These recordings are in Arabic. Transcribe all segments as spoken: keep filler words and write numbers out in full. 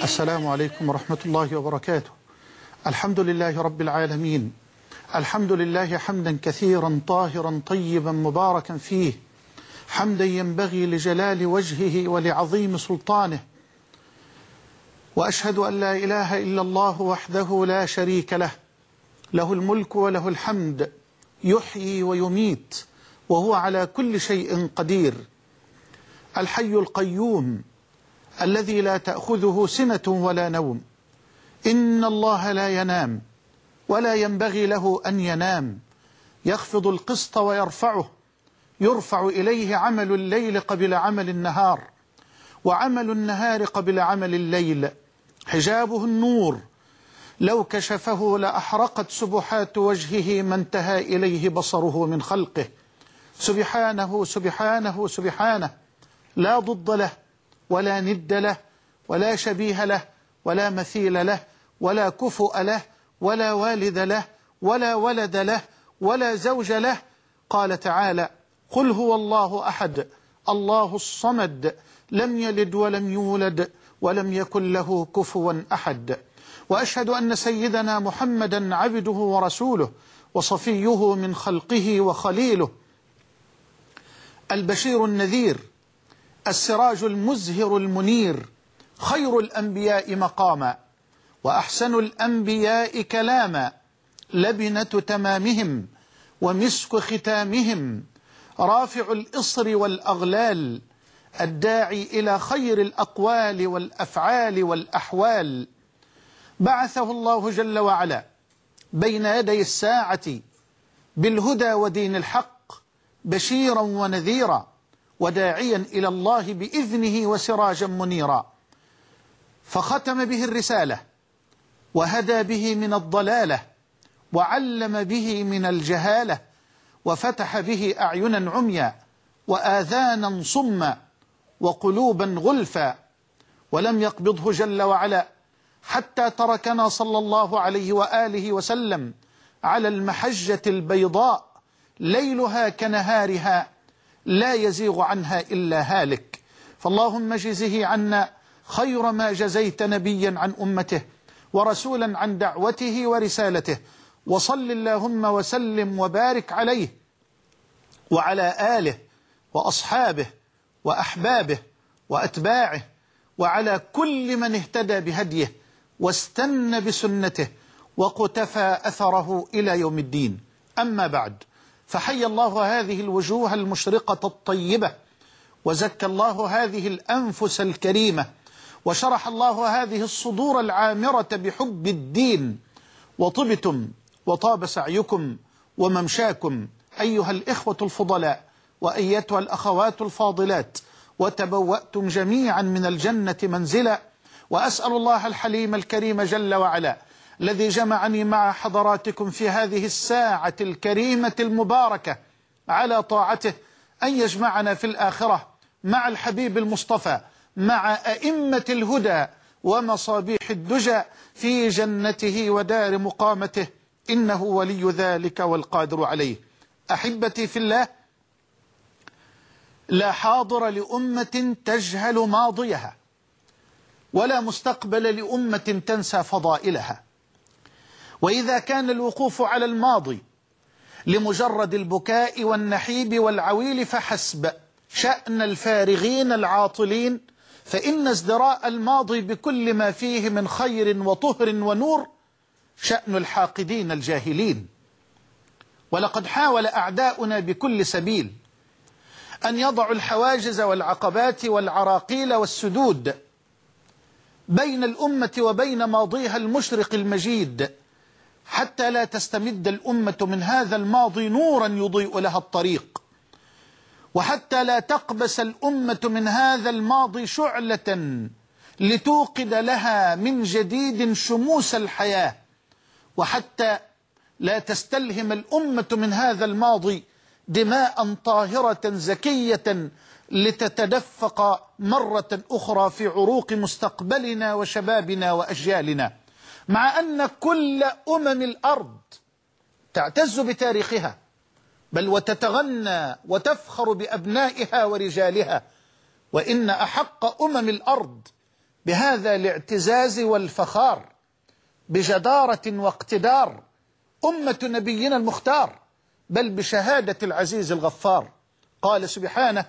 السلام عليكم ورحمة الله وبركاته. الحمد لله رب العالمين، الحمد لله حمدا كثيرا طاهرا طيبا مباركا فيه، حمدا ينبغي لجلال وجهه ولعظيم سلطانه. وأشهد أن لا إله إلا الله وحده لا شريك له، له الملك وله الحمد، يحيي ويميت وهو على كل شيء قدير. الحي القيوم الذي لا تأخذه سنة ولا نوم، إن الله لا ينام ولا ينبغي له أن ينام، يخفض القسط ويرفعه، يرفع إليه عمل الليل قبل عمل النهار، وعمل النهار قبل عمل الليل، حجابه النور، لو كشفه لأحرقت سبحات وجهه ما انتهى إليه بصره من خلقه. سبحانه سبحانه سبحانه، لا ضد له ولا ند له ولا شبيه له ولا مثيل له ولا كفؤ له ولا والد له ولا ولد له ولا زوج له. قال تعالى: قل هو الله أحد الله الصمد لم يلد ولم يولد ولم يكن له كفوا أحد. وأشهد أن سيدنا محمدا عبده ورسوله وصفيه من خلقه وخليله، البشير النذير، السراج المزهر المنير، خير الأنبياء مقاما وأحسن الأنبياء كلاما، لبنة تمامهم ومسك ختامهم، رافع الإصر والأغلال، الداعي إلى خير الأقوال والأفعال والأحوال. بعثه الله جل وعلا بين يدي الساعة بالهدى ودين الحق، بشيرا ونذيرا وداعيا إلى الله بإذنه وسراجا منيرا، فختم به الرسالة وهدى به من الضلالة وعلم به من الجهالة، وفتح به أعينا عميا وآذانا صما وقلوبا غلفا. ولم يقبضه جل وعلا حتى تركنا صلى الله عليه وآله وسلم على المحجة البيضاء، ليلها كنهارها لا يزيغ عنها إلا هالك. فاللهم جزه عنا خير ما جزيت نبيا عن أمته ورسولا عن دعوته ورسالته، وصل اللهم وسلم وبارك عليه وعلى آله وأصحابه وأحبابه وأتباعه وعلى كل من اهتدى بهديه واستنى بسنته وقتفى أثره إلى يوم الدين. أما بعد، فحي الله هذه الوجوه المشرقة الطيبة، وزكى الله هذه الأنفس الكريمة، وشرح الله هذه الصدور العامرة بحب الدين، وطبتم وطاب سعيكم وممشاكم أيها الإخوة الفضلاء وأيتها الأخوات الفاضلات، وتبوأتم جميعا من الجنة منزلا. وأسأل الله الحليم الكريم جل وعلا الذي جمعني مع حضراتكم في هذه الساعة الكريمة المباركة على طاعته أن يجمعنا في الآخرة مع الحبيب المصطفى، مع أئمة الهدى ومصابيح الدجى في جنته ودار مقامته، إنه ولي ذلك والقادر عليه. أحبتي في الله، لا حاضر لأمة تجهل ماضيها، ولا مستقبل لأمة تنسى فضائلها. وإذا كان الوقوف على الماضي لمجرد البكاء والنحيب والعويل فحسب شأن الفارغين العاطلين، فإن ازدراء الماضي بكل ما فيه من خير وطهر ونور شأن الحاقدين الجاهلين. ولقد حاول أعداؤنا بكل سبيل أن يضعوا الحواجز والعقبات والعراقيل والسدود بين الأمة وبين ماضيها المشرق المجيد، حتى لا تستمد الأمة من هذا الماضي نورا يضيء لها الطريق، وحتى لا تقبس الأمة من هذا الماضي شعلة لتوقد لها من جديد شموس الحياة، وحتى لا تستلهم الأمة من هذا الماضي دماء طاهرة زكية لتتدفق مرة أخرى في عروق مستقبلنا وشبابنا وأجيالنا. مع أن كل أمم الأرض تعتز بتاريخها، بل وتتغنى وتفخر بأبنائها ورجالها، وإن أحق أمم الأرض بهذا الاعتزاز والفخار بجدارة واقتدار أمة نبينا المختار، بل بشهادة العزيز الغفار. قال سبحانه: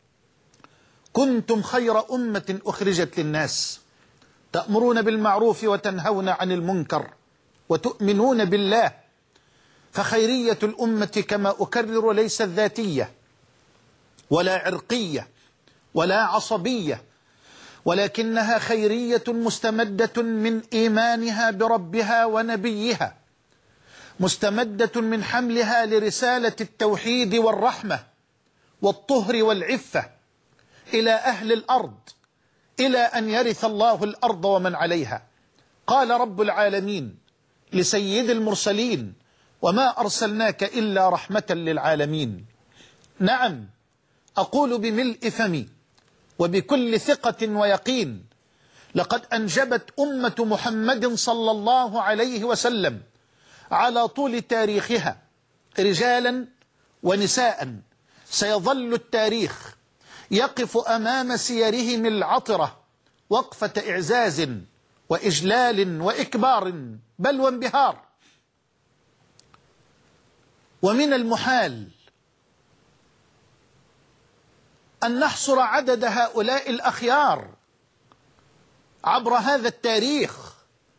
كنتم خير أمة أخرجت للناس تأمرون بالمعروف وتنهون عن المنكر وتؤمنون بالله. فخيرية الأمة كما أكرر ليست ذاتية ولا عرقية ولا عصبية، ولكنها خيرية مستمدة من إيمانها بربها ونبيها، مستمدة من حملها لرسالة التوحيد والرحمة والطهر والعفة إلى أهل الأرض، إلى أن يرث الله الأرض ومن عليها. قال رب العالمين لسيد المرسلين: وما أرسلناك إلا رحمة للعالمين. نعم، أقول بملء فمي وبكل ثقة ويقين: لقد أنجبت أمة محمد صلى الله عليه وسلم على طول تاريخها رجالا ونساء سيظل التاريخ يقف أمام سيرهم العطرة وقفة إعزاز وإجلال وإكبار بل وانبهار. ومن المحال أن نحصر عدد هؤلاء الأخيار عبر هذا التاريخ،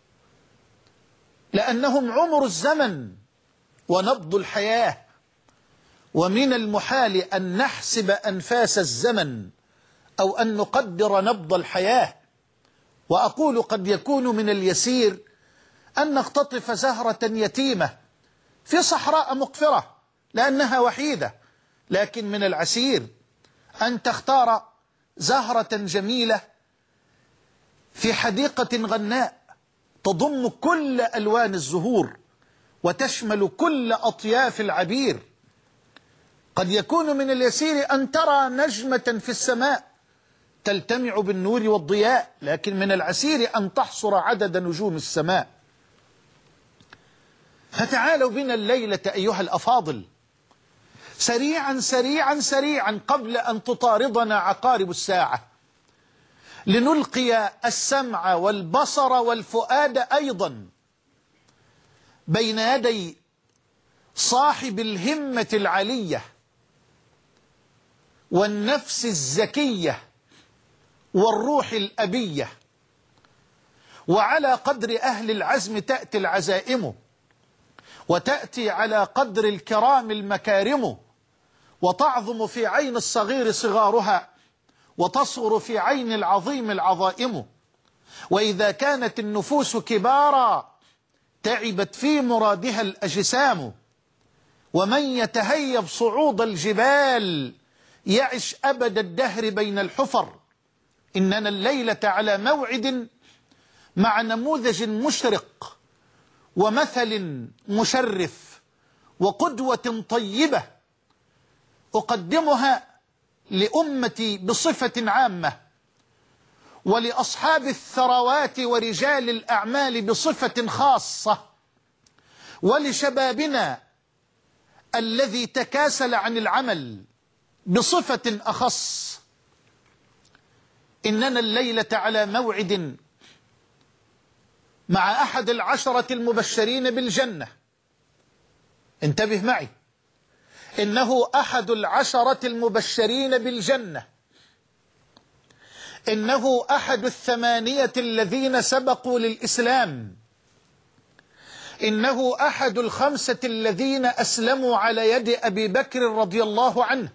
لأنهم عمر الزمن ونبض الحياة، ومن المحال أن نحسب أنفاس الزمن أو أن نقدر نبض الحياة. وأقول قد يكون من اليسير أن نختطف زهرة يتيمة في صحراء مقفرة لأنها وحيدة، لكن من العسير أن تختار زهرة جميلة في حديقة غناء تضم كل ألوان الزهور وتشمل كل أطياف العبير. قد يكون من اليسير أن ترى نجمة في السماء تلتمع بالنور والضياء، لكن من العسير أن تحصر عدد نجوم السماء. فتعالوا بنا الليلة أيها الأفاضل سريعا سريعا سريعا قبل أن تطاردنا عقارب الساعة، لنلقي السمع والبصر والفؤاد أيضا بين يدي صاحب الهمة العلية والنفس الزكية والروح الأبية. وعلى قدر أهل العزم تأتي العزائم، وتأتي على قدر الكرام المكارم، وتعظم في عين الصغير صغارها وتصغر في عين العظيم العظائم. وإذا كانت النفوس كبارا تعبت في مرادها الأجسام، ومن يتهيب صعود الجبال يعش أبد الدهر بين الحفر. إننا الليلة على موعد مع نموذج مشرق ومثل مشرف وقدوة طيبة أقدمها لأمتي بصفة عامة، ولأصحاب الثروات ورجال الأعمال بصفة خاصة، ولشبابنا الذي تكاسل عن العمل بصفة أخص. إننا الليلة على موعد مع أحد العشرة المبشرين بالجنة. انتبه معي، إنه أحد العشرة المبشرين بالجنة، إنه أحد الثمانية الذين سبقوا للإسلام، إنه أحد الخمسة الذين أسلموا على يد أبي بكر رضي الله عنه،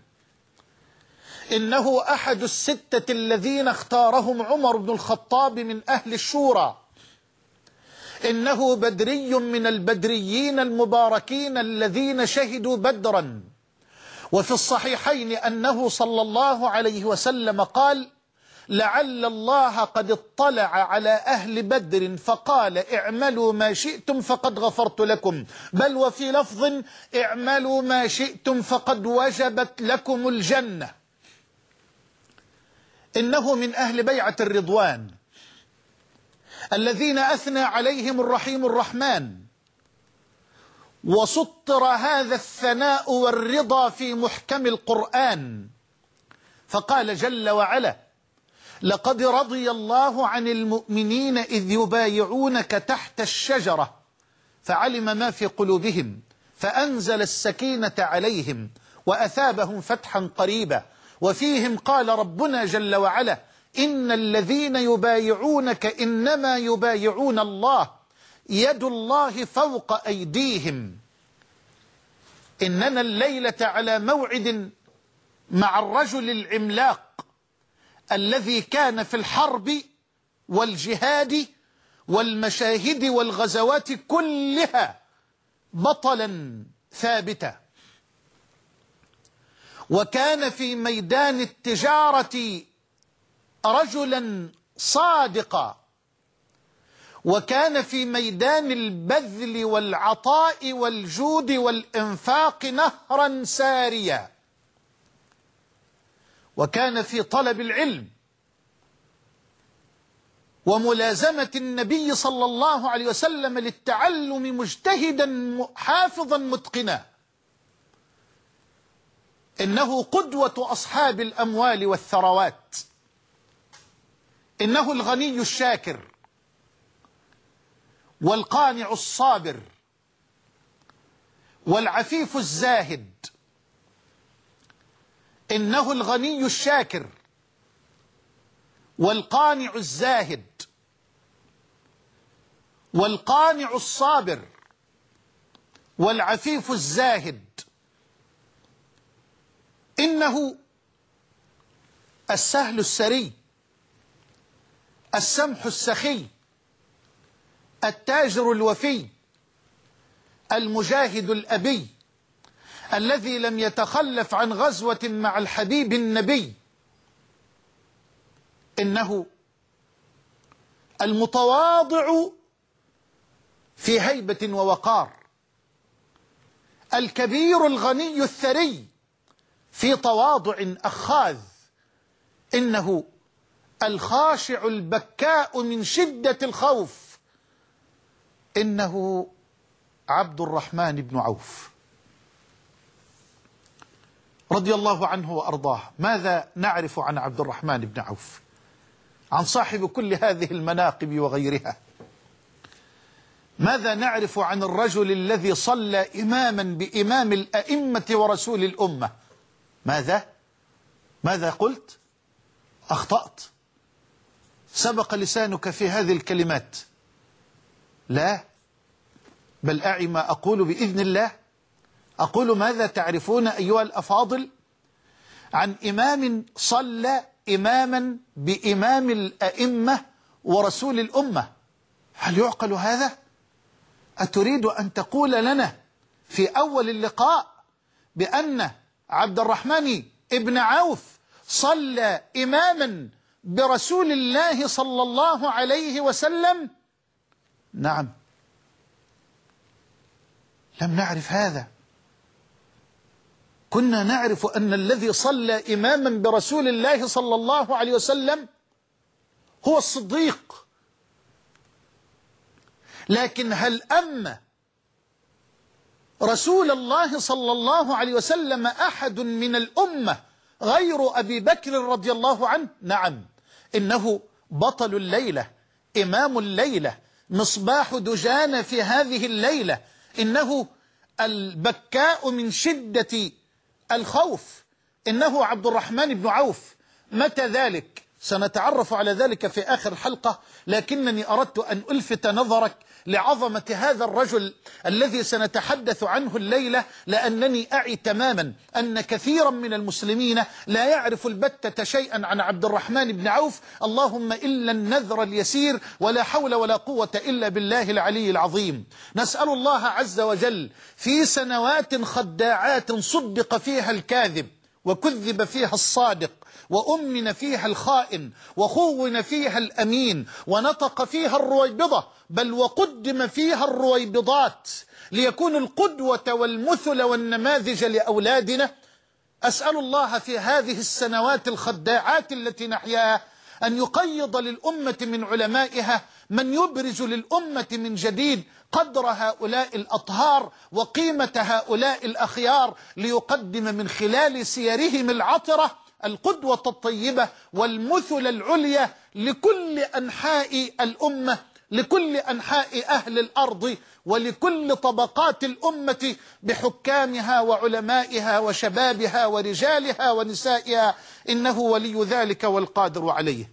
إنه أحد الستة الذين اختارهم عمر بن الخطاب من أهل الشورى، إنه بدري من البدريين المباركين الذين شهدوا بدرا. وفي الصحيحين أنه صلى الله عليه وسلم قال: لعل الله قد اطلع على أهل بدر فقال: اعملوا ما شئتم فقد غفرت لكم، بل وفي لفظ: اعملوا ما شئتم فقد وجبت لكم الجنة. إنه من أهل بيعة الرضوان الذين أثنى عليهم الرحيم الرحمن، وسطر هذا الثناء والرضا في محكم القرآن، فقال جل وعلا: لقد رضي الله عن المؤمنين إذ يبايعونك تحت الشجرة فعلم ما في قلوبهم فأنزل السكينة عليهم وأثابهم فتحا قريبا وفيهم قال ربنا جل وعلا إن الذين يبايعونك إنما يبايعون الله يد الله فوق أيديهم. إننا الليلة على موعد مع الرجل العملاق الذي كان في الحرب والجهاد والمشاهد والغزوات كلها بطلا ثابتا، وكان في ميدان التجارة رجلا صادقا، وكان في ميدان البذل والعطاء والجود والإنفاق نهرا ساريا، وكان في طلب العلم وملازمة النبي صلى الله عليه وسلم للتعلم مجتهدا حافظا متقنا. إنه قدوة أصحاب الأموال والثروات، إنه الغني الشاكر والقانع الصابر والعفيف الزاهد. إنه الغني الشاكر والقانع الزاهد والقانع الصابر والعفيف الزاهد. إنه السهل السري السمح السخي التاجر الوفي المجاهد الأبي الذي لم يتخلف عن غزوة مع الحبيب النبي. إنه المتواضع في هيبة ووقار، الكبير الغني الثري في تواضع أخاذ. إنه الخاشع البكاء من شدة الخوف. إنه عبد الرحمن بن عوف رضي الله عنه وأرضاه. ماذا نعرف عن عبد الرحمن بن عوف، عن صاحب كل هذه المناقب وغيرها؟ ماذا نعرف عن الرجل الذي صلى إماما بإمام الأئمة ورسول الأمة؟ ماذا؟ ماذا قلت؟ أخطأت، سبق لسانك في هذه الكلمات. لا، بل أعي ما أقول بإذن الله. أقول ماذا تعرفون أيها الأفاضل عن إمام صلى إماما بإمام الأئمة ورسول الأمة؟ هل يعقل هذا؟ أتريد أن تقول لنا في أول اللقاء بأن عبد الرحمن ابن عوف صلى إماما برسول الله صلى الله عليه وسلم؟ نعم، لم نعرف هذا. كنا نعرف أن الذي صلى إماما برسول الله صلى الله عليه وسلم هو الصديق. لكن هل أما رسول الله صلى الله عليه وسلم أحد من الأمة غير أبي بكر رضي الله عنه؟ نعم، إنه بطل الليلة، إمام الليلة، مصباح دجان في هذه الليلة. إنه البكاء من شدة الخوف. إنه عبد الرحمن بن عوف. متى ذلك؟ سنتعرف على ذلك في آخر الحلقة، لكنني أردت أن ألفت نظرك لعظمة هذا الرجل الذي سنتحدث عنه الليلة، لأنني أعي تماما أن كثيرا من المسلمين لا يعرف البتة شيئا عن عبد الرحمن بن عوف، اللهم إلا النذر اليسير، ولا حول ولا قوة إلا بالله العلي العظيم. نسأل الله عز وجل في سنوات خداعات صدق فيها الكاذب وكذب فيها الصادق، وأمن فيها الخائن، وخون فيها الأمين، ونطق فيها الرويبضة، بل وقدم فيها الرويبضات ليكون القدوة والمثل والنماذج لأولادنا. أسأل الله في هذه السنوات الخداعات التي نحياها أن يقيض للأمة من علمائها من يبرز للأمة من جديد قدر هؤلاء الأطهار وقيمة هؤلاء الأخيار، ليقدم من خلال سيرهم العطرة القدوة الطيبة والمثل العليا لكل أنحاء الأمة، لكل أنحاء أهل الأرض، ولكل طبقات الأمة بحكامها وعلمائها وشبابها ورجالها ونسائها، إنه ولي ذلك والقادر عليه.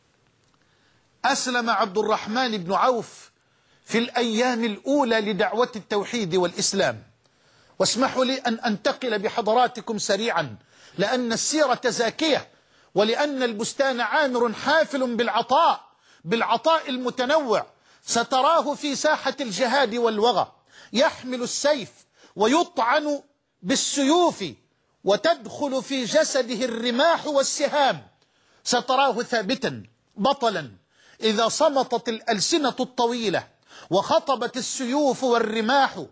أسلم عبد الرحمن بن عوف في الأيام الأولى لدعوة التوحيد والإسلام. واسمحوا لي أن أنتقل بحضراتكم سريعا، لأن السيرة زاكية، ولأن البستان عامر حافل بالعطاء، بالعطاء المتنوع. ستراه في ساحة الجهاد والوغى يحمل السيف ويطعن بالسيوف، وتدخل في جسده الرماح والسهام. ستراه ثابتا بطلا إذا صمتت الألسنة الطويلة وخطبت السيوف والرماح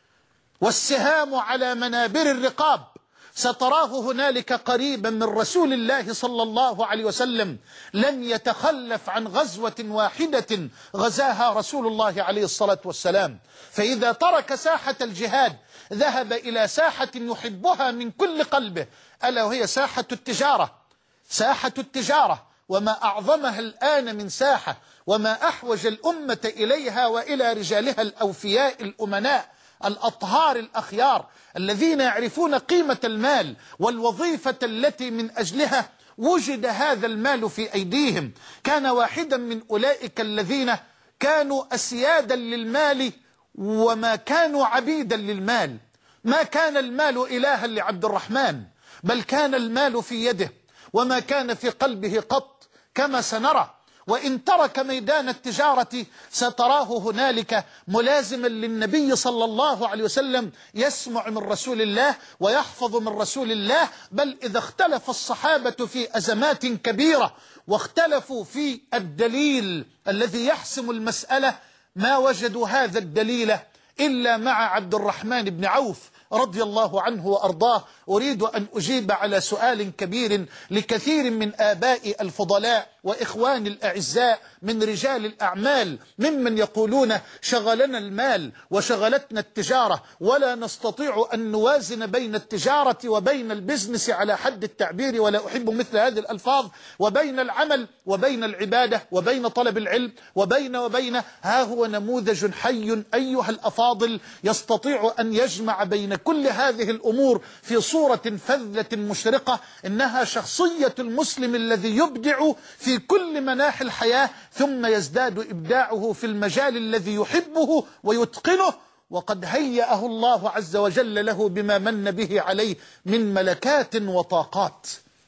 والسهام على منابر الرقاب. ستراه هنالك قريبا من رسول الله صلى الله عليه وسلم، لم يتخلف عن غزوة واحدة غزاها رسول الله عليه الصلاة والسلام. فإذا ترك ساحة الجهاد ذهب إلى ساحة يحبها من كل قلبه، ألا وهي ساحة التجارة. ساحة التجارة، وما أعظمها الآن من ساحة، وما أحوج الأمة إليها وإلى رجالها الأوفياء الأمناء الأطهار الأخيار، الذين يعرفون قيمة المال والوظيفة التي من أجلها وجد هذا المال في أيديهم. كان واحدا من أولئك الذين كانوا أسيادا للمال وما كانوا عبيدا للمال. ما كان المال إلها لعبد الرحمن، بل كان المال في يده وما كان في قلبه قط، كما سنرى. وإن ترك ميدان التجارة ستراه هنالك ملازما للنبي صلى الله عليه وسلم، يسمع من رسول الله ويحفظ من رسول الله. بل إذا اختلف الصحابة في أزمات كبيرة واختلفوا في الدليل الذي يحسم المسألة، ما وجدوا هذا الدليل إلا مع عبد الرحمن بن عوف رضي الله عنه وأرضاه. أريد أن أجيب على سؤال كبير لكثير من آباء الفضلاء وإخوان الأعزاء من رجال الأعمال، ممن يقولون شغلنا المال وشغلتنا التجارة، ولا نستطيع أن نوازن بين التجارة وبين البزنس على حد التعبير، ولا أحب مثل هذه الألفاظ، وبين العمل وبين العبادة وبين طلب العلم وبين وبين ها هو نموذج حي أيها الأفاضل يستطيع أن يجمع بين كل هذه الأمور في صورة فذة مشرقة. إنها شخصية المسلم الذي يبدع في كل مناحي الحياة، ثم يزداد إبداعه في المجال الذي يحبه ويتقنه، وقد هيأه الله عز وجل له بما من به عليه من ملكات وطاقات.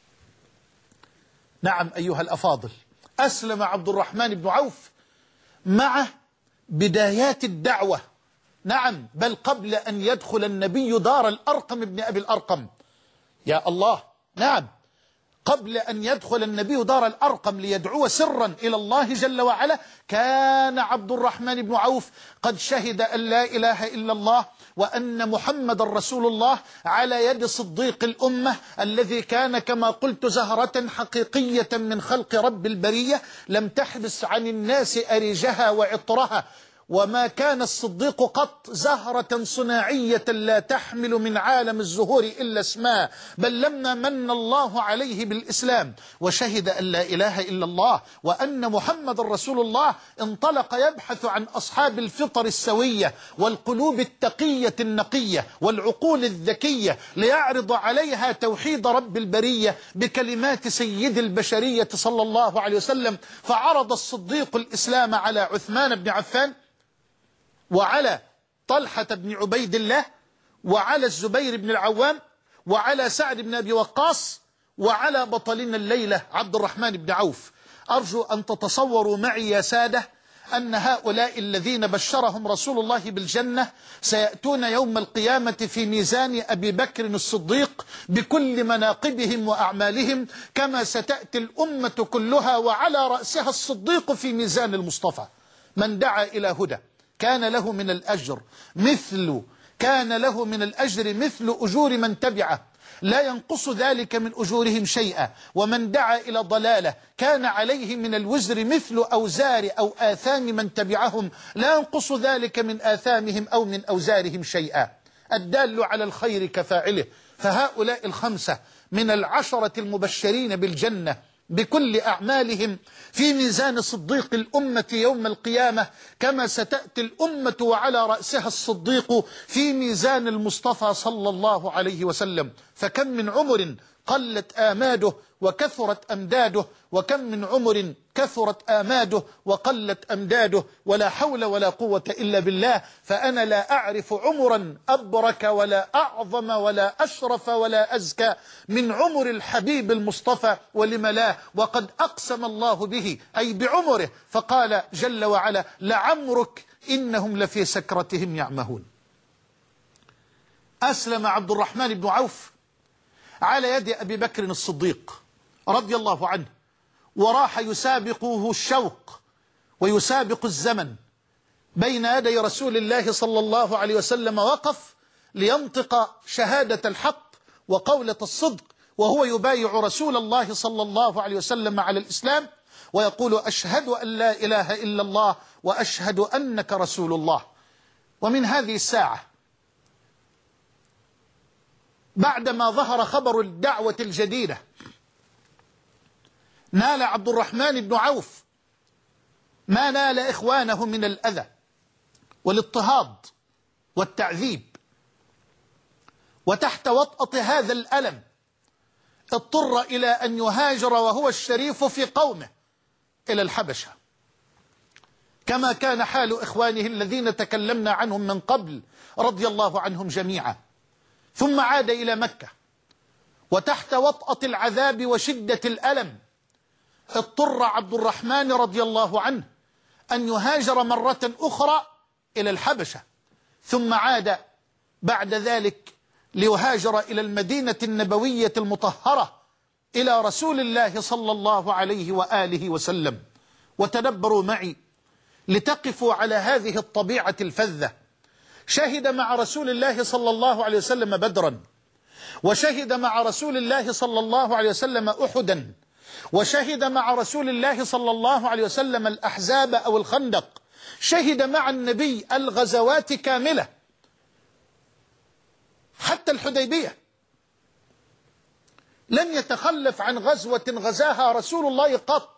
نعم أيها الأفاضل، أسلم عبد الرحمن بن عوف مع بدايات الدعوة. نعم، بل قبل أن يدخل النبي دار الأرقم بن أبي الأرقم. يا الله، نعم، قبل أن يدخل النبي دار الأرقم ليدعو سرا إلى الله جل وعلا، كان عبد الرحمن بن عوف قد شهد أن لا إله إلا الله وأن محمد رسول الله على يد صديق الأمة، الذي كان كما قلت زهرة حقيقية من خلق رب البرية، لم تحبس عن الناس أريجها وعطرها. وما كان الصديق قط زهرة صناعية لا تحمل من عالم الزهور إلا اسمها، بل لما من الله عليه بالإسلام وشهد أن لا إله إلا الله وأن محمد رسول الله، انطلق يبحث عن أصحاب الفطر السوية والقلوب التقية النقية والعقول الذكية، ليعرض عليها توحيد رب البرية بكلمات سيد البشرية صلى الله عليه وسلم. فعرض الصديق الإسلام على عثمان بن عفان، وعلى طلحة بن عبيد الله، وعلى الزبير بن العوام، وعلى سعد بن أبي وقاص، وعلى بطلنا الليلة عبد الرحمن بن عوف. أرجو أن تتصوروا معي يا سادة أن هؤلاء الذين بشرهم رسول الله بالجنة سيأتون يوم القيامة في ميزان أبي بكر الصديق بكل مناقبهم وأعمالهم، كما ستأتي الأمة كلها وعلى رأسها الصديق في ميزان المصطفى. من دعا إلى هدى كان له من الأجر مثل كان له من الأجر مثل أجور من تبعه، لا ينقص ذلك من أجورهم شيئا. ومن دعا إلى ضلالة كان عليه من الوزر مثل أوزار أو آثام من تبعهم، لا ينقص ذلك من آثامهم أو من أوزارهم شيئا. الدال على الخير كفاعله. فهؤلاء الخمسة من العشرة المبشرين بالجنة بكل أعمالهم في ميزان صديق الأمة يوم القيامة، كما ستأتي الأمة وعلى رأسها الصديق في ميزان المصطفى صلى الله عليه وسلم. فكم من عمر قلت آماده وكثرت أمداده، وكم من عمر كثرت آماده وقلت أمداده، ولا حول ولا قوة إلا بالله. فأنا لا أعرف عمرا أبرك ولا أعظم ولا أشرف ولا أزكى من عمر الحبيب المصطفى، ولم لا؟ وقد أقسم الله به أي بعمره، فقال جل وعلا: لعمرك إنهم لفي سكرتهم يعمهون. أسلم عبد الرحمن بن عوف على يد أبي بكر الصديق رضي الله عنه، وراح يسابقه الشوق ويسابق الزمن بين يدي رسول الله صلى الله عليه وسلم. وقف لينطق شهادة الحق وقولة الصدق، وهو يبايع رسول الله صلى الله عليه وسلم على الإسلام ويقول: أشهد أن لا إله إلا الله وأشهد أنك رسول الله. ومن هذه الساعة بعدما ظهر خبر الدعوة الجديدة، نال عبد الرحمن بن عوف ما نال إخوانه من الأذى والاضطهاد والتعذيب، وتحت وطأة هذا الألم اضطر إلى أن يهاجر وهو الشريف في قومه إلى الحبشة، كما كان حال إخوانه الذين تكلمنا عنهم من قبل رضي الله عنهم جميعا. ثم عاد إلى مكة، وتحت وطأة العذاب وشدة الألم اضطر عبد الرحمن رضي الله عنه أن يهاجر مرة أخرى إلى الحبشة، ثم عاد بعد ذلك ليهاجر إلى المدينة النبوية المطهرة إلى رسول الله صلى الله عليه وآله وسلم. وتدبروا معي لتقفوا على هذه الطبيعة الفذة. شهد مع رسول الله صلى الله عليه وسلم بدرا، وشهد مع رسول الله صلى الله عليه وسلم أحدا، وشهد مع رسول الله صلى الله عليه وسلم الأحزاب أو الخندق، شهد مع النبي الغزوات كاملة حتى الحديبية، لم يتخلف عن غزوة غزاها رسول الله قط.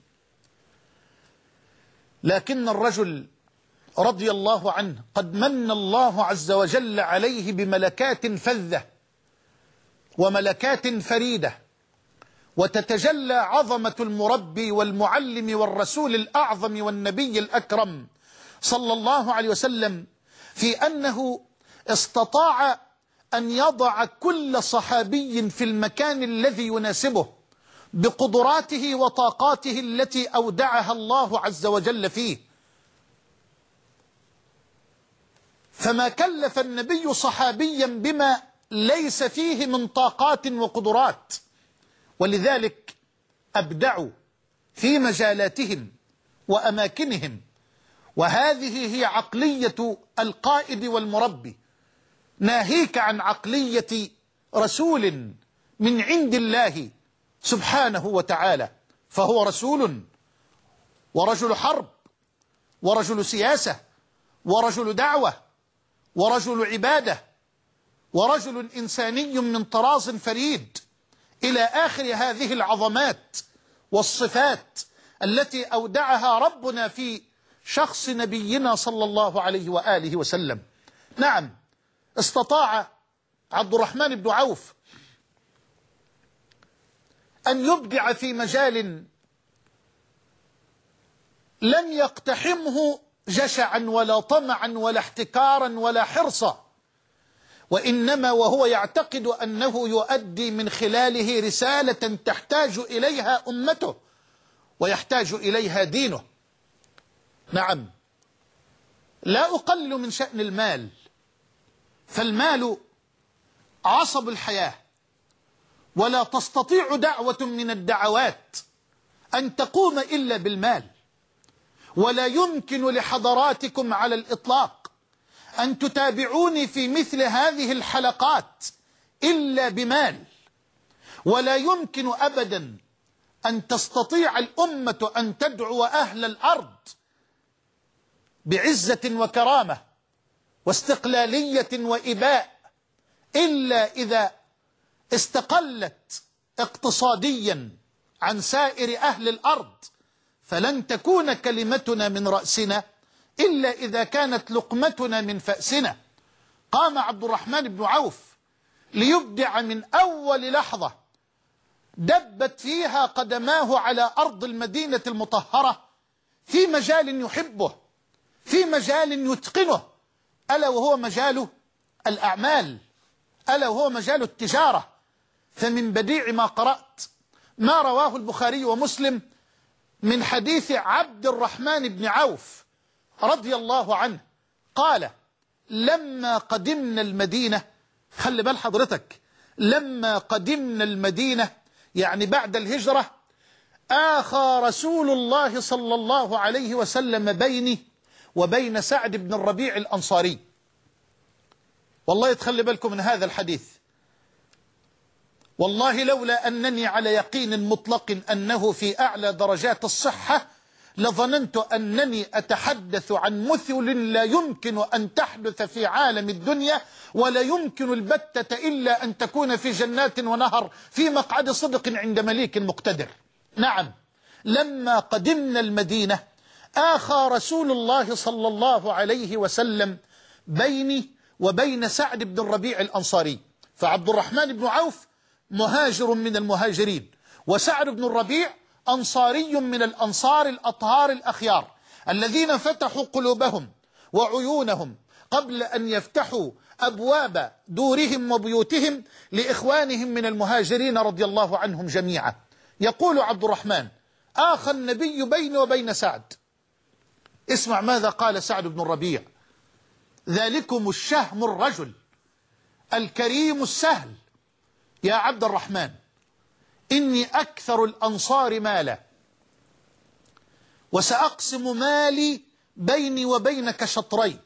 لكن الرجل رضي الله عنه قد من الله عز وجل عليه بملكات فذة وملكات فريدة، وتتجلى عظمة المربي والمعلم والرسول الأعظم والنبي الأكرم صلى الله عليه وسلم في أنه استطاع أن يضع كل صحابي في المكان الذي يناسبه بقدراته وطاقاته التي أودعها الله عز وجل فيه. فما كلف النبي صحابيا بما ليس فيه من طاقات وقدرات، ولذلك أبدعوا في مجالاتهم وأماكنهم. وهذه هي عقلية القائد والمربي، ناهيك عن عقلية رسول من عند الله سبحانه وتعالى، فهو رسول ورجل حرب ورجل سياسة ورجل دعوة ورجل عبادة ورجل إنساني من طراز فريد، إلى آخر هذه العظمات والصفات التي أودعها ربنا في شخص نبينا صلى الله عليه وآله وسلم. نعم، استطاع عبد الرحمن بن عوف أن يبدع في مجال لم يقتحمه جشعا ولا طمعا ولا احتكارا ولا حرصا، وإنما وهو يعتقد أنه يؤدي من خلاله رسالة تحتاج إليها أمته ويحتاج إليها دينه. نعم، لا أقلل من شأن المال، فالمال عصب الحياة، ولا تستطيع دعوة من الدعوات أن تقوم إلا بالمال، ولا يمكن لحضراتكم على الإطلاق أن تتابعوني في مثل هذه الحلقات إلا بمال، ولا يمكن أبدا أن تستطيع الأمة أن تدعو أهل الأرض بعزة وكرامة واستقلالية وإباء إلا إذا استقلت اقتصاديا عن سائر أهل الأرض، فلن تكون كلمتنا من رأسنا إلا إذا كانت لقمتنا من فأسنا. قام عبد الرحمن بن عوف ليبدع من أول لحظة دبت فيها قدماه على أرض المدينة المطهرة في مجال يحبه، في مجال يتقنه، ألا وهو مجال الأعمال، ألا وهو مجال التجارة. فمن بديع ما قرأت ما رواه البخاري ومسلم من حديث عبد الرحمن بن عوف رضي الله عنه قال: لما قدمنا المدينة، خلي بال حضرتك، لما قدمنا المدينة يعني بعد الهجرة، آخى رسول الله صلى الله عليه وسلم بيني وبين سعد بن الربيع الأنصاري. والله تخلي بالكم من هذا الحديث، والله لولا أنني على يقين مطلق أنه في أعلى درجات الصحة لظننت أنني أتحدث عن مثل لا يمكن أن تحدث في عالم الدنيا، ولا يمكن البتة إلا أن تكون في جنات ونهر في مقعد صدق عند مليك مقتدر. نعم، لما قدمنا المدينة آخى رسول الله صلى الله عليه وسلم بيني وبين سعد بن الربيع الأنصاري. فعبد الرحمن بن عوف مهاجر من المهاجرين، وسعد بن الربيع أنصاري من الأنصار الأطهار الأخيار الذين فتحوا قلوبهم وعيونهم قبل أن يفتحوا أبواب دورهم وبيوتهم لإخوانهم من المهاجرين رضي الله عنهم جميعا. يقول عبد الرحمن: آخى النبي بيني وبين سعد. اسمع ماذا قال سعد بن الربيع: ذلكم الشهم الرجل الكريم السهل يا عبد الرحمن، إني أكثر الأنصار مالا، وسأقسم مالي بيني وبينك شطرين،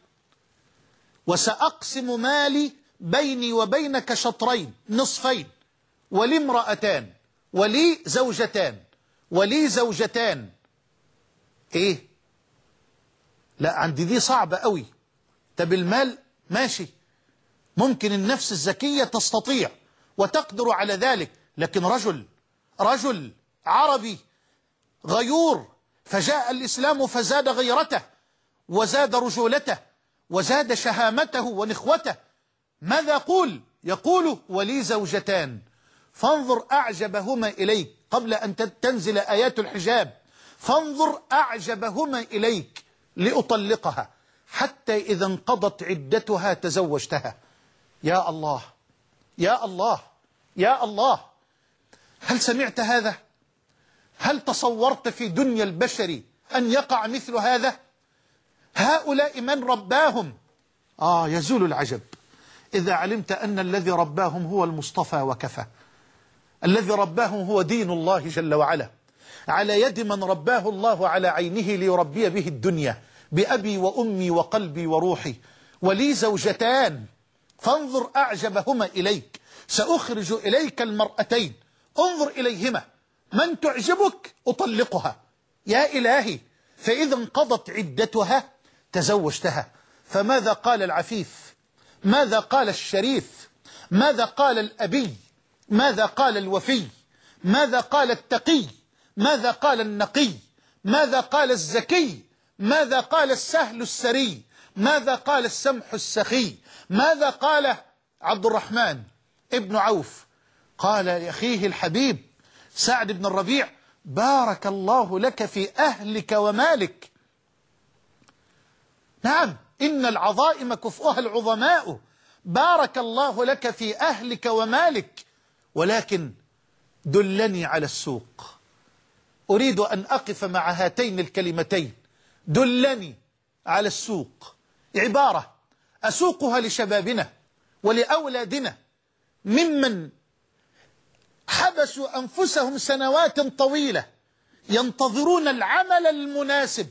وسأقسم مالي بيني وبينك شطرين نصفين، ولي امرأتان ولي زوجتان ولي زوجتان. إيه؟ لا، عندي دي صعبة قوي. طب المال ماشي، ممكن النفس الذكية تستطيع وتقدر على ذلك، لكن رجل رجل عربي غيور، فجاء الإسلام فزاد غيرته وزاد رجولته وزاد شهامته ونخوته. ماذا يقول؟ يقول: ولي زوجتان، فانظر أعجبهما إليك، قبل أن تنزل آيات الحجاب، فانظر أعجبهما إليك لأطلقها حتى إذا انقضت عدتها تزوجتها. يا الله يا الله يا الله، هل سمعت هذا؟ هل تصورت في دنيا البشر أن يقع مثل هذا؟ هؤلاء من رباهم؟ آه يزول العجب إذا علمت أن الذي رباهم هو المصطفى وكفى، الذي رباهم هو دين الله جل وعلا، على يد من رباه الله على عينه ليربي به الدنيا، بأبي وأمي وقلبي وروحي. ولي زوجتان، فانظر أعجبهما إليك، سأخرج إليك المرأتين، انظر إليهما، من تعجبك أطلقها يا إلهي، فإذا انقضت عدتها تزوجتها. فماذا قال العفيف؟ ماذا قال الشريف؟ ماذا قال الأبي؟ ماذا قال الوفي؟ ماذا قال التقي؟ ماذا قال النقي؟ ماذا قال الزكي؟ ماذا قال السهل السري؟ ماذا قال السمح السخي؟ ماذا قال عبد الرحمن ابن عوف؟ قال لأخيه الحبيب سعد بن الربيع: بارك الله لك في أهلك ومالك. نعم، إن العظائم كفؤها العظماء، بارك الله لك في أهلك ومالك، ولكن دلني على السوق. أريد أن أقف مع هاتين الكلمتين، دلني على السوق، عبارة أسوقها لشبابنا ولأولادنا ممن حبسوا أنفسهم سنوات طويلة ينتظرون العمل المناسب.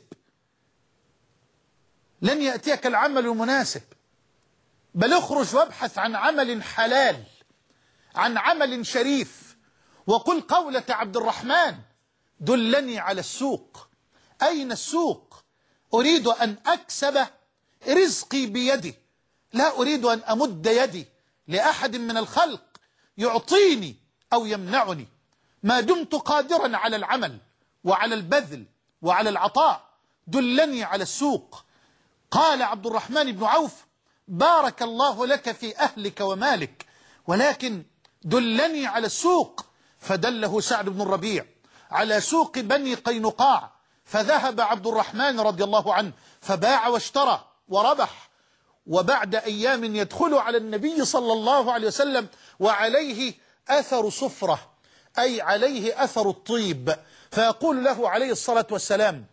لن يأتيك العمل المناسب، بل اخرج وابحث عن عمل حلال، عن عمل شريف، وقل قولة عبد الرحمن: دلني على السوق. أين السوق؟ أريد أن أكسب رزقي بيدي، لا أريد أن أمد يدي لأحد من الخلق يعطيني أو يمنعني ما دمت قادرا على العمل وعلى البذل وعلى العطاء، دلني على السوق. قال عبد الرحمن بن عوف: بارك الله لك في أهلك ومالك، ولكن دلني على السوق. فدله سعد بن الربيع على سوق بني قينقاع، فذهب عبد الرحمن رضي الله عنه فباع واشترى وربح، وبعد أيام يدخل على النبي صلى الله عليه وسلم وعليه أثر صفرة، أي عليه أثر الطيب، فيقول له عليه الصلاة والسلام: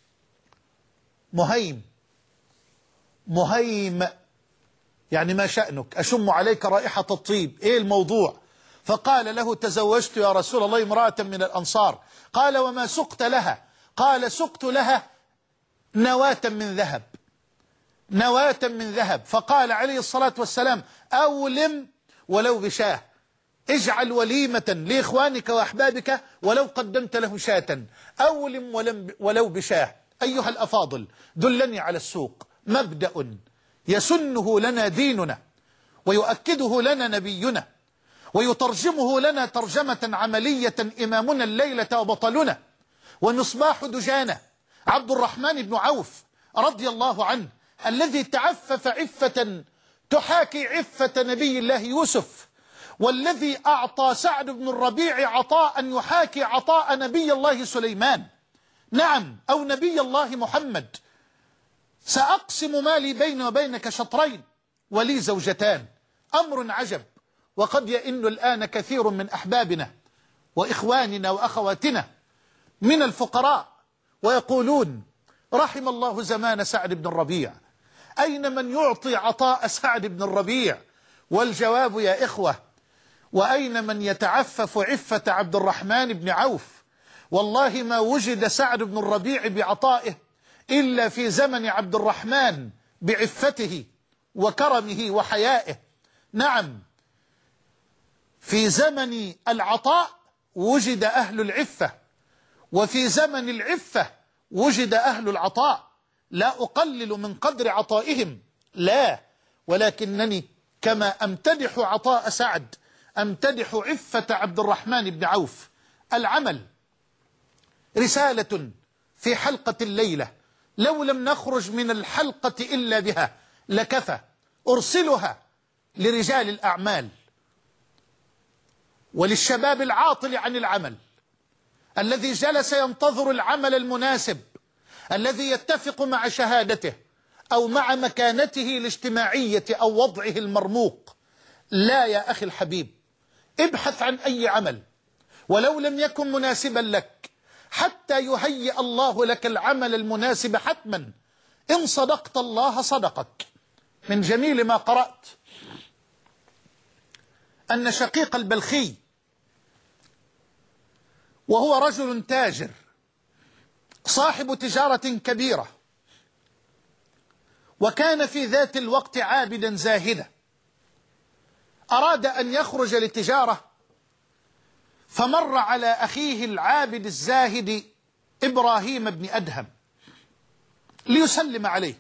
مهيم مهيم، يعني ما شأنك؟ أشم عليك رائحة الطيب، إيه الموضوع؟ فقال له: تزوجت يا رسول الله امرأة من الأنصار. قال: وما سقت لها؟ قال: سقت لها نواة من ذهب، نواة من ذهب. فقال عليه الصلاة والسلام: أولم ولو بشاه، اجعل وليمة لإخوانك وأحبابك ولو قدمت له شاة، أولم ولم ولو بشاه. أيها الأفاضل، دلني على السوق، مبدأ يسنه لنا ديننا ويؤكده لنا نبينا ويترجمه لنا ترجمة عملية إمامنا الليلة وبطلنا ومصباح دجانة عبد الرحمن بن عوف رضي الله عنه، الذي تعفف عفة تحاكي عفة نبي الله يوسف، والذي أعطى سعد بن الربيع عطاء يحاكي عطاء نبي الله سليمان، نعم، أو نبي الله محمد. سأقسم مالي بيني وبينك شطرين ولي زوجتان. أمر عجب، وقد يئن الآن كثير من أحبابنا وإخواننا وأخواتنا من الفقراء ويقولون: رحم الله زمان سعد بن الربيع، أين من يعطي عطاء سعد بن الربيع؟ والجواب يا إخوة: وأين من يتعفف عفة عبد الرحمن بن عوف؟ والله ما وجد سعد بن الربيع بعطائه إلا في زمن عبد الرحمن بعفته وكرمه وحيائه. نعم، في زمن العطاء وجد أهل العفة، وفي زمن العفة وجد أهل العطاء. لا أقلل من قدر عطائهم، لا، ولكنني كما أمتدح عطاء سعد أمتدح عفة عبد الرحمن بن عوف. العمل رسالة في حلقة الليلة، لو لم نخرج من الحلقة إلا بها لكفى. أرسلها لرجال الأعمال وللشباب العاطل عن العمل، الذي جلس ينتظر العمل المناسب الذي يتفق مع شهادته أو مع مكانته الاجتماعية أو وضعه المرموق. لا يا أخي الحبيب، ابحث عن أي عمل ولو لم يكن مناسبا لك حتى يهيئ الله لك العمل المناسب حتما. إن صدقت الله صدقك. من جميل ما قرأت أن شقيق البلخي، وهو رجل تاجر صاحب تجارة كبيرة، وكان في ذات الوقت عابدا زاهدا، أراد أن يخرج للتجارة، فمر على أخيه العابد الزاهد إبراهيم بن أدهم ليسلم عليه،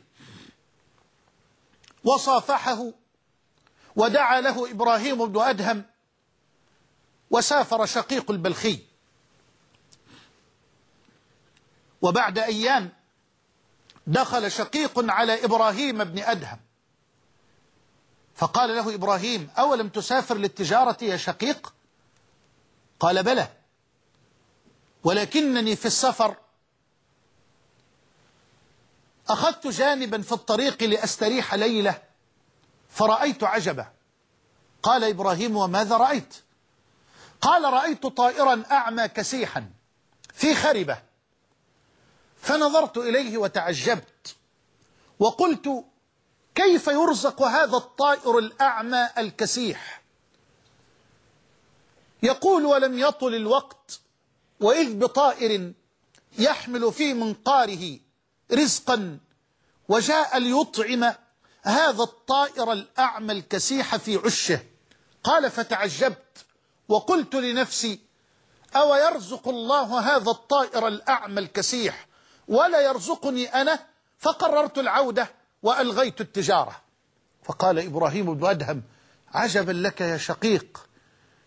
وصافحه ودعا له إبراهيم بن أدهم، وسافر شقيق البلخي. وبعد أيام دخل شقيق على إبراهيم بن أدهم فقال له إبراهيم: أولم تسافر للتجارة يا شقيق؟ قال: بلى، ولكنني في السفر أخذت جانبا في الطريق لأستريح ليلة فرأيت عجبا. قال إبراهيم: وماذا رأيت؟ قال: رأيت طائرا أعمى كسيحا في خربة، فنظرت إليه وتعجبت وقلت: كيف يرزق هذا الطائر الأعمى الكسيح؟ يقول: ولم يطل الوقت وإذ بطائر يحمل في منقاره رزقا وجاء ليطعم هذا الطائر الأعمى الكسيح في عشه. قال: فتعجبت وقلت لنفسي: أو يرزق الله هذا الطائر الأعمى الكسيح ولا يرزقني أنا؟ فقررت العودة وألغيت التجارة. فقال إبراهيم بن أدهم: عجبا لك يا شقيق،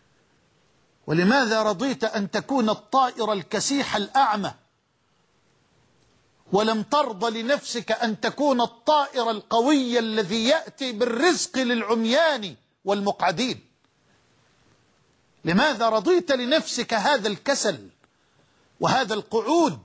ولماذا رضيت أن تكون الطائر الكسيح الأعمى ولم ترض لنفسك أن تكون الطائر القوي الذي يأتي بالرزق للعميان والمقعدين؟ لماذا رضيت لنفسك هذا الكسل وهذا القعود؟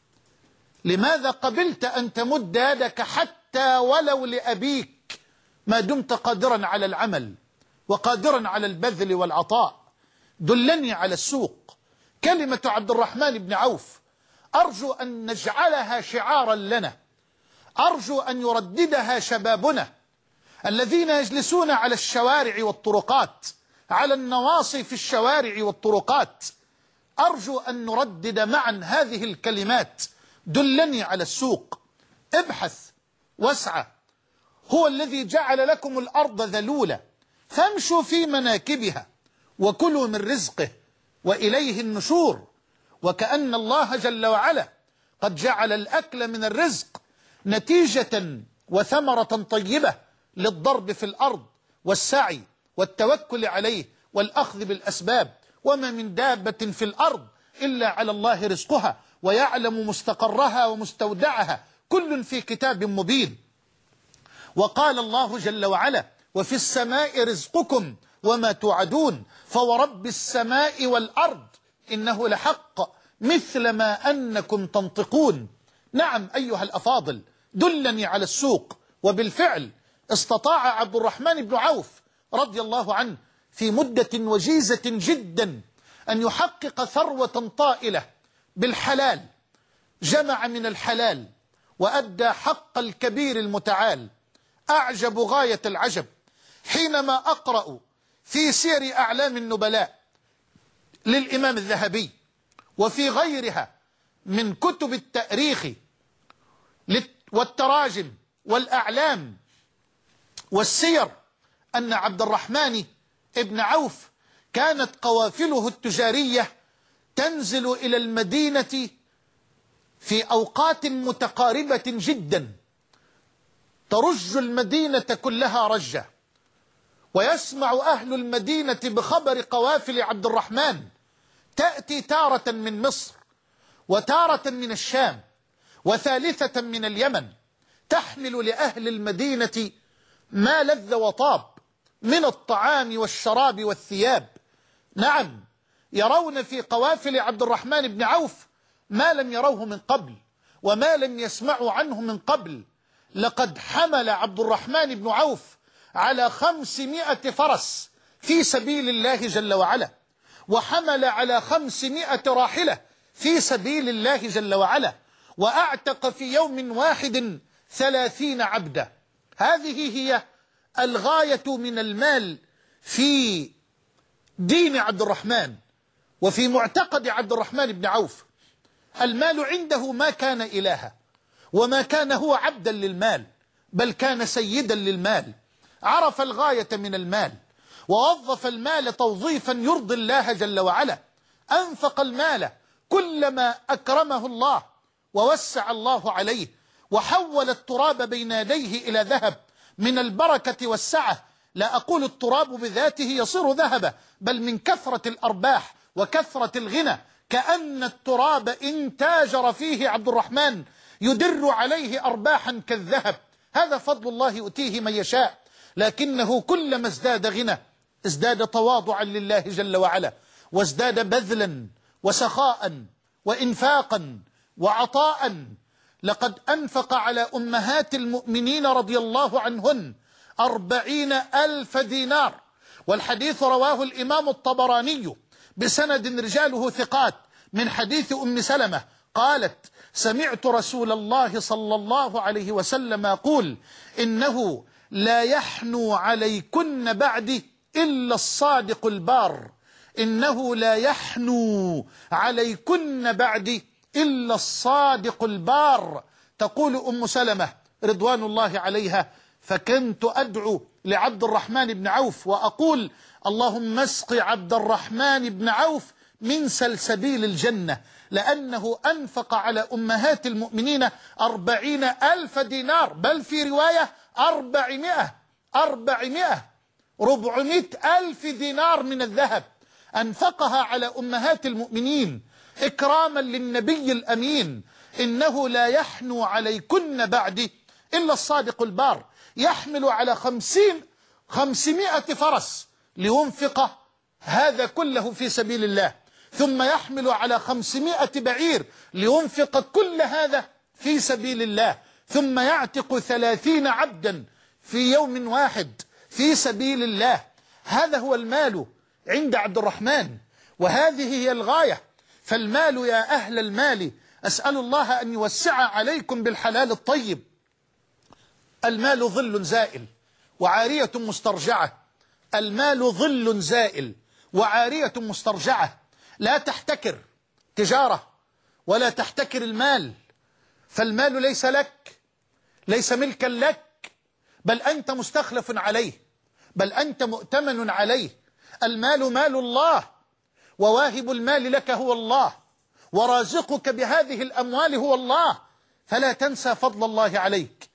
لماذا قبلت أن تمد يدك حتى ولو لأبيك ما دمت قادرا على العمل وقادرا على البذل والعطاء؟ دلني على السوق. كلمة عبد الرحمن بن عوف أرجو أن نجعلها شعارا لنا، أرجو أن يرددها شبابنا الذين يجلسون على الشوارع والطرقات، على النواصي في الشوارع والطرقات. أرجو أن نردد معا هذه الكلمات: دلني على السوق، ابحث واسعى، هو الذي جعل لكم الأرض ذلولة فامشوا في مناكبها وكلوا من رزقه وإليه النشور. وكأن الله جل وعلا قد جعل الأكل من الرزق نتيجة وثمرة طيبة للضرب في الأرض والسعي والتوكل عليه والأخذ بالأسباب. وما من دابة في الأرض إلا على الله رزقها ويعلم مستقرها ومستودعها، كل في كتاب مبين. وقال الله جل وعلا: وفي السماء رزقكم وما توعدون فورب السماء والأرض إنه لحق مثل ما أنكم تنطقون. نعم أيها الأفاضل، دلني على السوق. وبالفعل استطاع عبد الرحمن بن عوف رضي الله عنه في مدة وجيزة جدا أن يحقق ثروة طائلة بالحلال. جمع من الحلال وأدى حق الكبير المتعال. أعجب غاية العجب حينما أقرأ في سير أعلام النبلاء للإمام الذهبي وفي غيرها من كتب التاريخ والتراجم والأعلام والسير أن عبد الرحمن ابن عوف كانت قوافله التجارية تنزل إلى المدينة في أوقات متقاربة جدا، ترج المدينة كلها رجة، ويسمع أهل المدينة بخبر قوافل عبد الرحمن تأتي تارة من مصر وتارة من الشام وثالثة من اليمن، تحمل لأهل المدينة ما لذ وطاب من الطعام والشراب والثياب. نعم، يرون في قوافل عبد الرحمن بن عوف ما لم يروه من قبل وما لم يسمعوا عنه من قبل. لقد حمل عبد الرحمن بن عوف على خمسمائة فرس في سبيل الله جل وعلا، وحمل على خمسمائة راحلة في سبيل الله جل وعلا، وأعتق في يوم واحد ثلاثين عبدا. هذه هي الغاية من المال في دين عبد الرحمن وفي معتقد عبد الرحمن بن عوف. المال عنده ما كان إلها وما كان هو عبدا للمال، بل كان سيدا للمال. عرف الغاية من المال ووظف المال توظيفا يرضي الله جل وعلا. أنفق المال كلما أكرمه الله ووسع الله عليه، وحول التراب بين يديه إلى ذهب من البركة والسعة. لا أقول التراب بذاته يصير ذهبا، بل من كثرة الأرباح وكثرة الغنى، كأن التراب إن تاجر فيه عبد الرحمن يدر عليه أرباحا كالذهب. هذا فضل الله يؤتيه من يشاء، لكنه كلما ازداد غنى ازداد تواضعا لله جل وعلا، وازداد بذلا وسخاء وإنفاقا وعطاء. لقد أنفق على أمهات المؤمنين رضي الله عنهن أربعين ألف دينار، والحديث رواه الإمام الطبراني بسند رجاله ثقات من حديث أم سلمة قالت: سمعت رسول الله صلى الله عليه وسلم يقول: إنه لا يحنو عليكن بعدي إلا الصادق البار، إنه لا يحنو عليكن بعدي إلا الصادق البار. تقول أم سلمة رضوان الله عليها: فكنت أدعو لعبد الرحمن بن عوف وأقول: اللهم اسق عبد الرحمن بن عوف من سلسبيل الجنة، لأنه أنفق على أمهات المؤمنين أربعين ألف دينار، بل في رواية أربعمائة أربعمائة ربعمائة ألف دينار من الذهب. أنفقها على أمهات المؤمنين إكراما للنبي الأمين. إنه لا يحنو عليكن بعدي إلا الصادق البار، يحمل على خمسين خمسمائة فرس لينفق هذا كله في سبيل الله، ثم يحمل على خمسمائة بعير لينفق كل هذا في سبيل الله، ثم يعتق ثلاثين عبدا في يوم واحد في سبيل الله. هذا هو المال عند عبد الرحمن، وهذه هي الغاية. فالمال يا أهل المال، أسأل الله أن يوسع عليكم بالحلال الطيب. المال ظل زائل وعارية مسترجعة، المال ظل زائل وعارية مسترجعة. لا تحتكر تجارة ولا تحتكر المال، فالمال ليس لك، ليس ملكا لك، بل أنت مستخلف عليه، بل أنت مؤتمن عليه. المال مال الله، وواهب المال لك هو الله، ورازقك بهذه الأموال هو الله. فلا تنسى فضل الله عليك،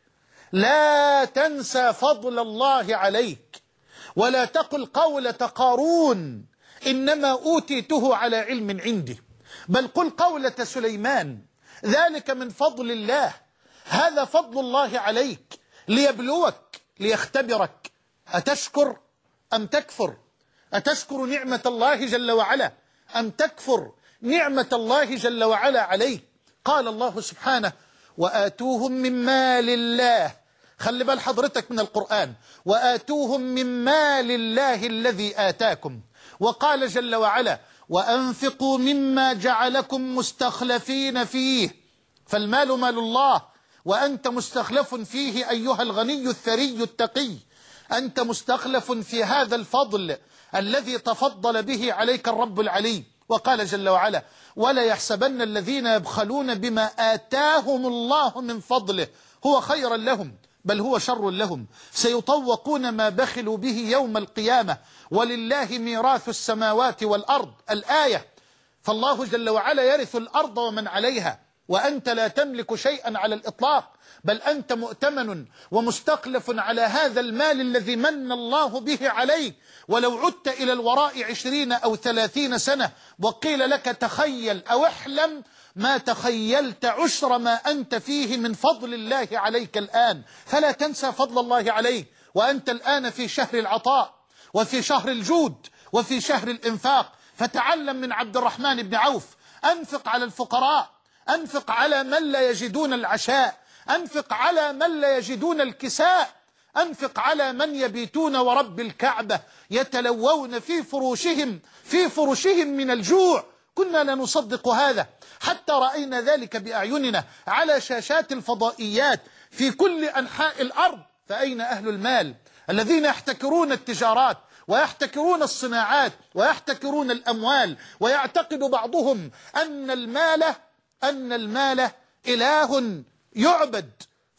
لا تنسى فضل الله عليك، ولا تقل قولة قارون إنما أوتيته على علم عندي، بل قل قولة سليمان ذلك من فضل الله. هذا فضل الله عليك ليبلوك ليختبرك، أتشكر أم تكفر؟ أتشكر نعمة الله جل وعلا أم تكفر نعمة الله جل وعلا عليك؟ قال الله سبحانه: وآتوهم من مال الله. خلي بال حضرتك من القرآن، وآتوهم من مال الله الذي آتاكم. وقال جل وعلا: وأنفقوا مما جعلكم مستخلفين فيه. فالمال مال الله، وأنت مستخلف فيه أيها الغني الثري التقي، أنت مستخلف في هذا الفضل الذي تفضل به عليك الرب العلي. وقال جل وعلا: ولا يحسبن الذين يبخلون بما آتاهم الله من فضله هو خيرا لهم بل هو شر لهم، سيطوقون ما بخلوا به يوم القيامة ولله ميراث السماوات والأرض. الآية. فالله جل وعلا يرث الأرض ومن عليها، وأنت لا تملك شيئا على الإطلاق، بل أنت مؤتمن ومستخلف على هذا المال الذي من الله به عليك. ولو عدت إلى الوراء عشرين أو ثلاثين سنة وقيل لك تخيل أو احلم، ما تخيلت عشر ما أنت فيه من فضل الله عليك الآن. فلا تنسى فضل الله عليك، وأنت الآن في شهر العطاء وفي شهر الجود وفي شهر الإنفاق. فتعلم من عبد الرحمن بن عوف: أنفق على الفقراء، أنفق على من لا يجدون العشاء، أنفق على من لا يجدون الكساء، أنفق على من يبيتون ورب الكعبة يتلوون في فروشهم في فروشهم من الجوع. كنا لا نصدق هذا حتى رأينا ذلك بأعيننا على شاشات الفضائيات في كل أنحاء الأرض. فأين أهل المال الذين يحتكرون التجارات ويحتكرون الصناعات ويحتكرون الأموال، ويعتقد بعضهم أن المال أن المال إله يعبد،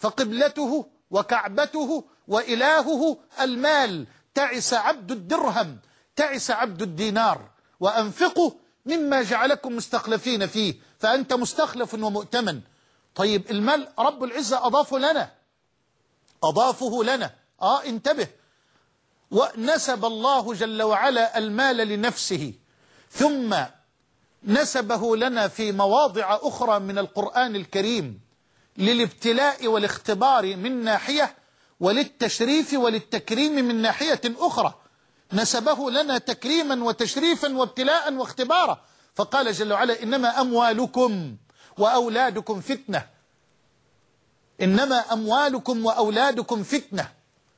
فقبلته وكعبته وإلهه المال. تعس عبد الدرهم، تعس عبد الدينار. وأنفقوا مما جعلكم مستخلفين فيه، فأنت مستخلف ومؤتمن. طيب المال رب العزة أضافه لنا، أضافه لنا آه انتبه. ونسب الله جل وعلا المال لنفسه، ثم نسبه لنا في مواضع أخرى من القرآن الكريم للابتلاء والاختبار من ناحية، وللتشريف وللتكريم من ناحية أخرى. نسبه لنا تكريما وتشريفا وابتلاء واختبارا، فقال جل وعلا: إنما أموالكم وأولادكم فتنة، إنما أموالكم وأولادكم فتنة.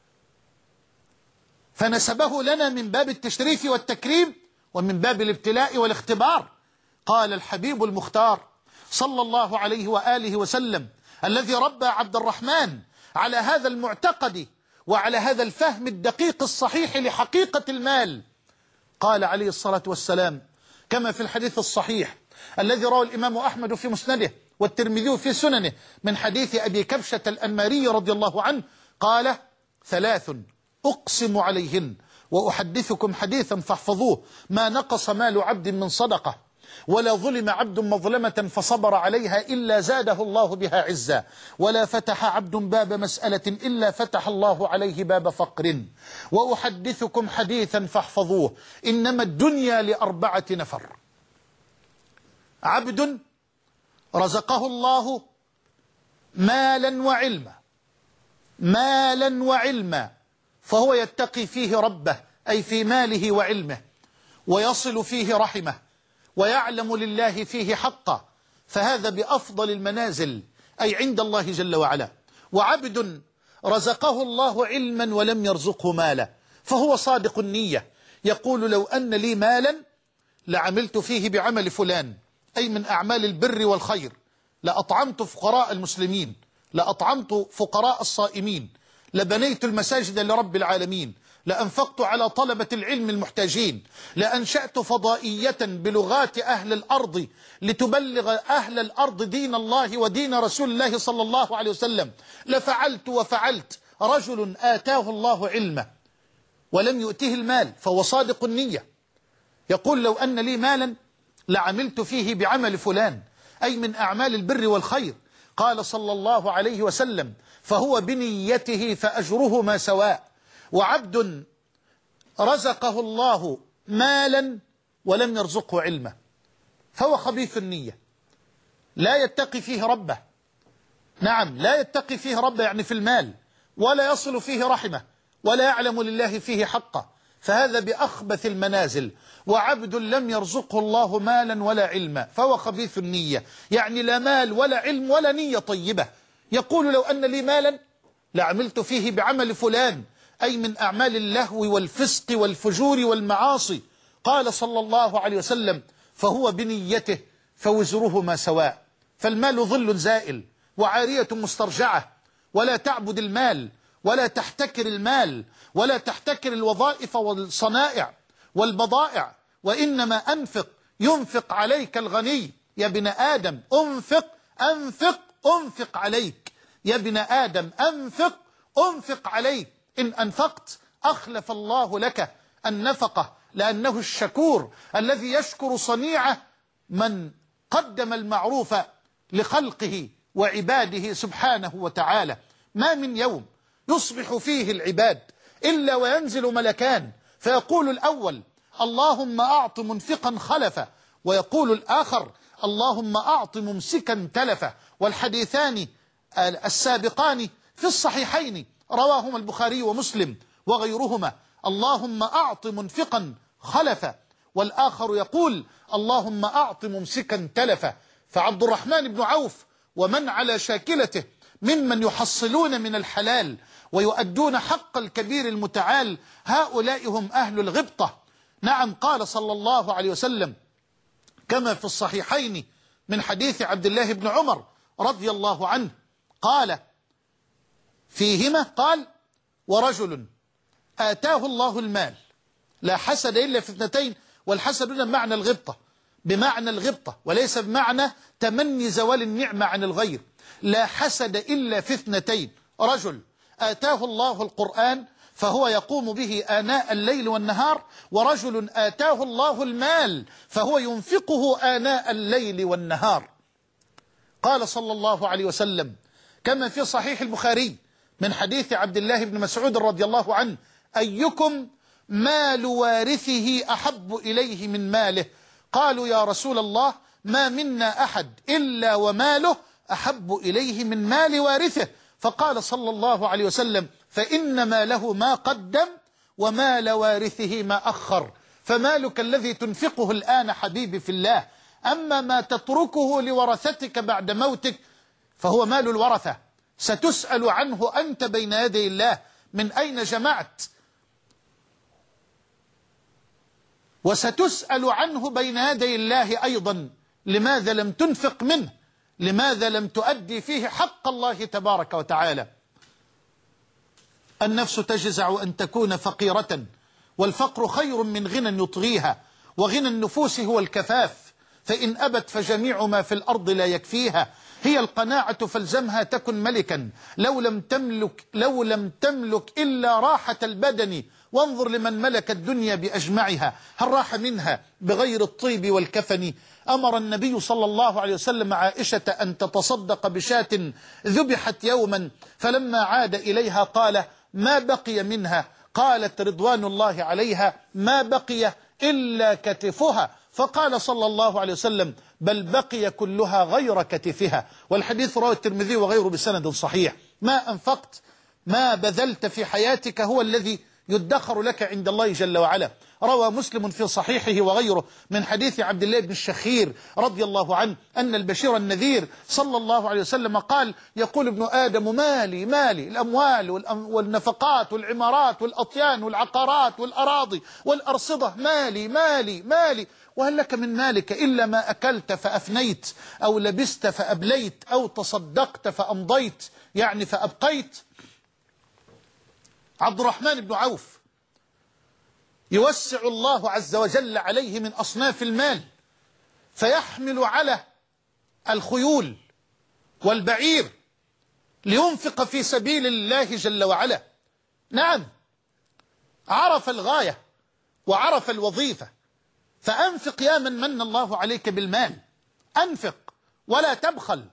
فنسبه لنا من باب التشريف والتكريم ومن باب الابتلاء والاختبار. قال الحبيب المختار صلى الله عليه وآله وسلم، الذي ربى عبد الرحمن على هذا المعتقد وعلى هذا الفهم الدقيق الصحيح لحقيقة المال، قال عليه الصلاة والسلام كما في الحديث الصحيح الذي رواه الإمام أحمد في مسنده والترمذي في سننه من حديث أبي كبشة الأنماري رضي الله عنه، قال: ثلاث أقسم عليهن وأحدثكم حديثا فاحفظوه: ما نقص مال عبد من صدقة، ولا ظلم عبد مظلمة فصبر عليها إلا زاده الله بها عزا، ولا فتح عبد باب مسألة إلا فتح الله عليه باب فقر. وأحدثكم حديثا فاحفظوه، إنما الدنيا لأربعة نفر: عبد رزقه الله مالا وعلما، مالا وعلما، فهو يتقي فيه ربه أي في ماله وعلمه، ويصل فيه رحمه، ويعلم لله فيه حقا، فهذا بأفضل المنازل أي عند الله جل وعلا. وعبد رزقه الله علما ولم يرزقه مالا، فهو صادق النية، يقول لو أن لي مالا لعملت فيه بعمل فلان، أي من أعمال البر والخير، لأطعمت فقراء المسلمين، لأطعمت فقراء الصائمين، لبنيت المساجد لرب العالمين، لأنفقت على طلبة العلم المحتاجين، لأنشأت فضائية بلغات أهل الأرض لتبلغ أهل الأرض دين الله ودين رسول الله صلى الله عليه وسلم، لفعلت وفعلت. رجل آتاه الله علمه ولم يؤته المال فهو صادق النية، يقول لو أن لي مالا لعملت فيه بعمل فلان، أي من أعمال البر والخير. قال صلى الله عليه وسلم فهو بنيته فأجرهما سواء. وعبد رزقه الله مالا ولم يرزقه علما، فهو خبيث النية، لا يتقي فيه ربه، نعم لا يتقي فيه ربه يعني في المال، ولا يصل فيه رحمه، ولا يعلم لله فيه حقه، فهذا بأخبث المنازل. وعبد لم يرزقه الله مالا ولا علما، فهو خبيث النية، يعني لا مال ولا علم ولا نية طيبة، يقول لو أن لي مالا لعملت فيه بعمل فلان، أي من أعمال اللهو والفسق والفجور والمعاصي. قال صلى الله عليه وسلم فهو بنيته فوزرهما سواء. فالمال ظل زائل وعارية مسترجعة، ولا تعبد المال ولا تحتكر المال ولا تحتكر الوظائف والصنائع والبضائع، وإنما أنفق ينفق عليك الغني. يا ابن آدم أنفق أنفق أنفق عليك، يا ابن آدم أنفق أنفق عليك، إن أنفقت أخلف الله لك النفقة، لأنه الشكور الذي يشكر صنيعه من قدم المعروف لخلقه وعباده سبحانه وتعالى. ما من يوم يصبح فيه العباد إلا وينزل ملكان، فيقول الأول اللهم أعط منفقا خلفا، ويقول الآخر اللهم أعط ممسكا تلفا. والحديثان السابقان في الصحيحين رواهما البخاري ومسلم وغيرهما، اللهم أعط منفقا خلفا، والآخر يقول اللهم أعط ممسكا تلفا. فعبد الرحمن بن عوف ومن على شاكلته ممن يحصلون من الحلال ويؤدون حق الكبير المتعال، هؤلاء هم أهل الغبطة. نعم، قال صلى الله عليه وسلم كما في الصحيحين من حديث عبد الله بن عمر رضي الله عنه قال فيهما، قال ورجل آتاه الله المال لا حسد إلا في اثنتين، والحسد هنا بمعنى الغبطة، بمعنى الغبطة وليس بمعنى تمني زوال النعمة عن الغير. لا حسد إلا في اثنتين: رجل آتاه الله القرآن فهو يقوم به آناء الليل والنهار، ورجل آتاه الله المال فهو ينفقه آناء الليل والنهار. قال صلى الله عليه وسلم كما في صحيح البخاري من حديث عبد الله بن مسعود رضي الله عنه: أيكم مال وارثه أحب إليه من ماله؟ قالوا يا رسول الله ما منا أحد إلا وماله أحب إليه من مال وارثه. فقال صلى الله عليه وسلم فإن ماله ما قدم ومال وارثه ما أخر. فمالك الذي تنفقه الآن حبيبي في الله، أما ما تتركه لورثتك بعد موتك فهو مال الورثة، ستسأل عنه أنت بين يدي الله، من أين جمعت، وستسأل عنه بين يدي الله أيضا لماذا لم تنفق منه، لماذا لم تؤدي فيه حق الله تبارك وتعالى. النفس تجزع أن تكون فقيرة، والفقر خير من غنى يطغيها، وغنى النفوس هو الكفاف، فإن أبت فجميع ما في الأرض لا يكفيها. هي القناعة فالزمها تكن ملكا، لو لم تملك لو لم تملك إلا راحة البدن وانظر لمن ملك الدنيا بأجمعها، هل راح منها بغير الطيب والكفن؟ أمر النبي صلى الله عليه وسلم عائشة أن تتصدق بشاة ذبحت يوما، فلما عاد إليها قال: ما بقي منها؟ قالت رضوان الله عليها: ما بقي إلا كتفها. فقال صلى الله عليه وسلم: بل بقي كلها غير كتفها. والحديث رواه الترمذي وغيره بسند صحيح. ما أنفقت، ما بذلت في حياتك هو الذي يدخر لك عند الله جل وعلا. روى مسلم في صحيحه وغيره من حديث عبد الله بن الشخير رضي الله عنه أن البشير النذير صلى الله عليه وسلم قال: يقول ابن آدم: مالي مالي، الأموال والنفقات والعمارات والأطيان والعقارات والأراضي والأرصدة، مالي مالي مالي، وهل لك من مالك إلا ما أكلت فأفنيت، أو لبست فأبليت، أو تصدقت فأمضيت، يعني فأبقيت. عبد الرحمن بن عوف يوسع الله عز وجل عليه من أصناف المال، فيحمل على الخيول والبعير لينفق في سبيل الله جل وعلا. نعم، عرف الغاية وعرف الوظيفة، فأنفق يا من من الله عليك بالمال، أنفق ولا تبخل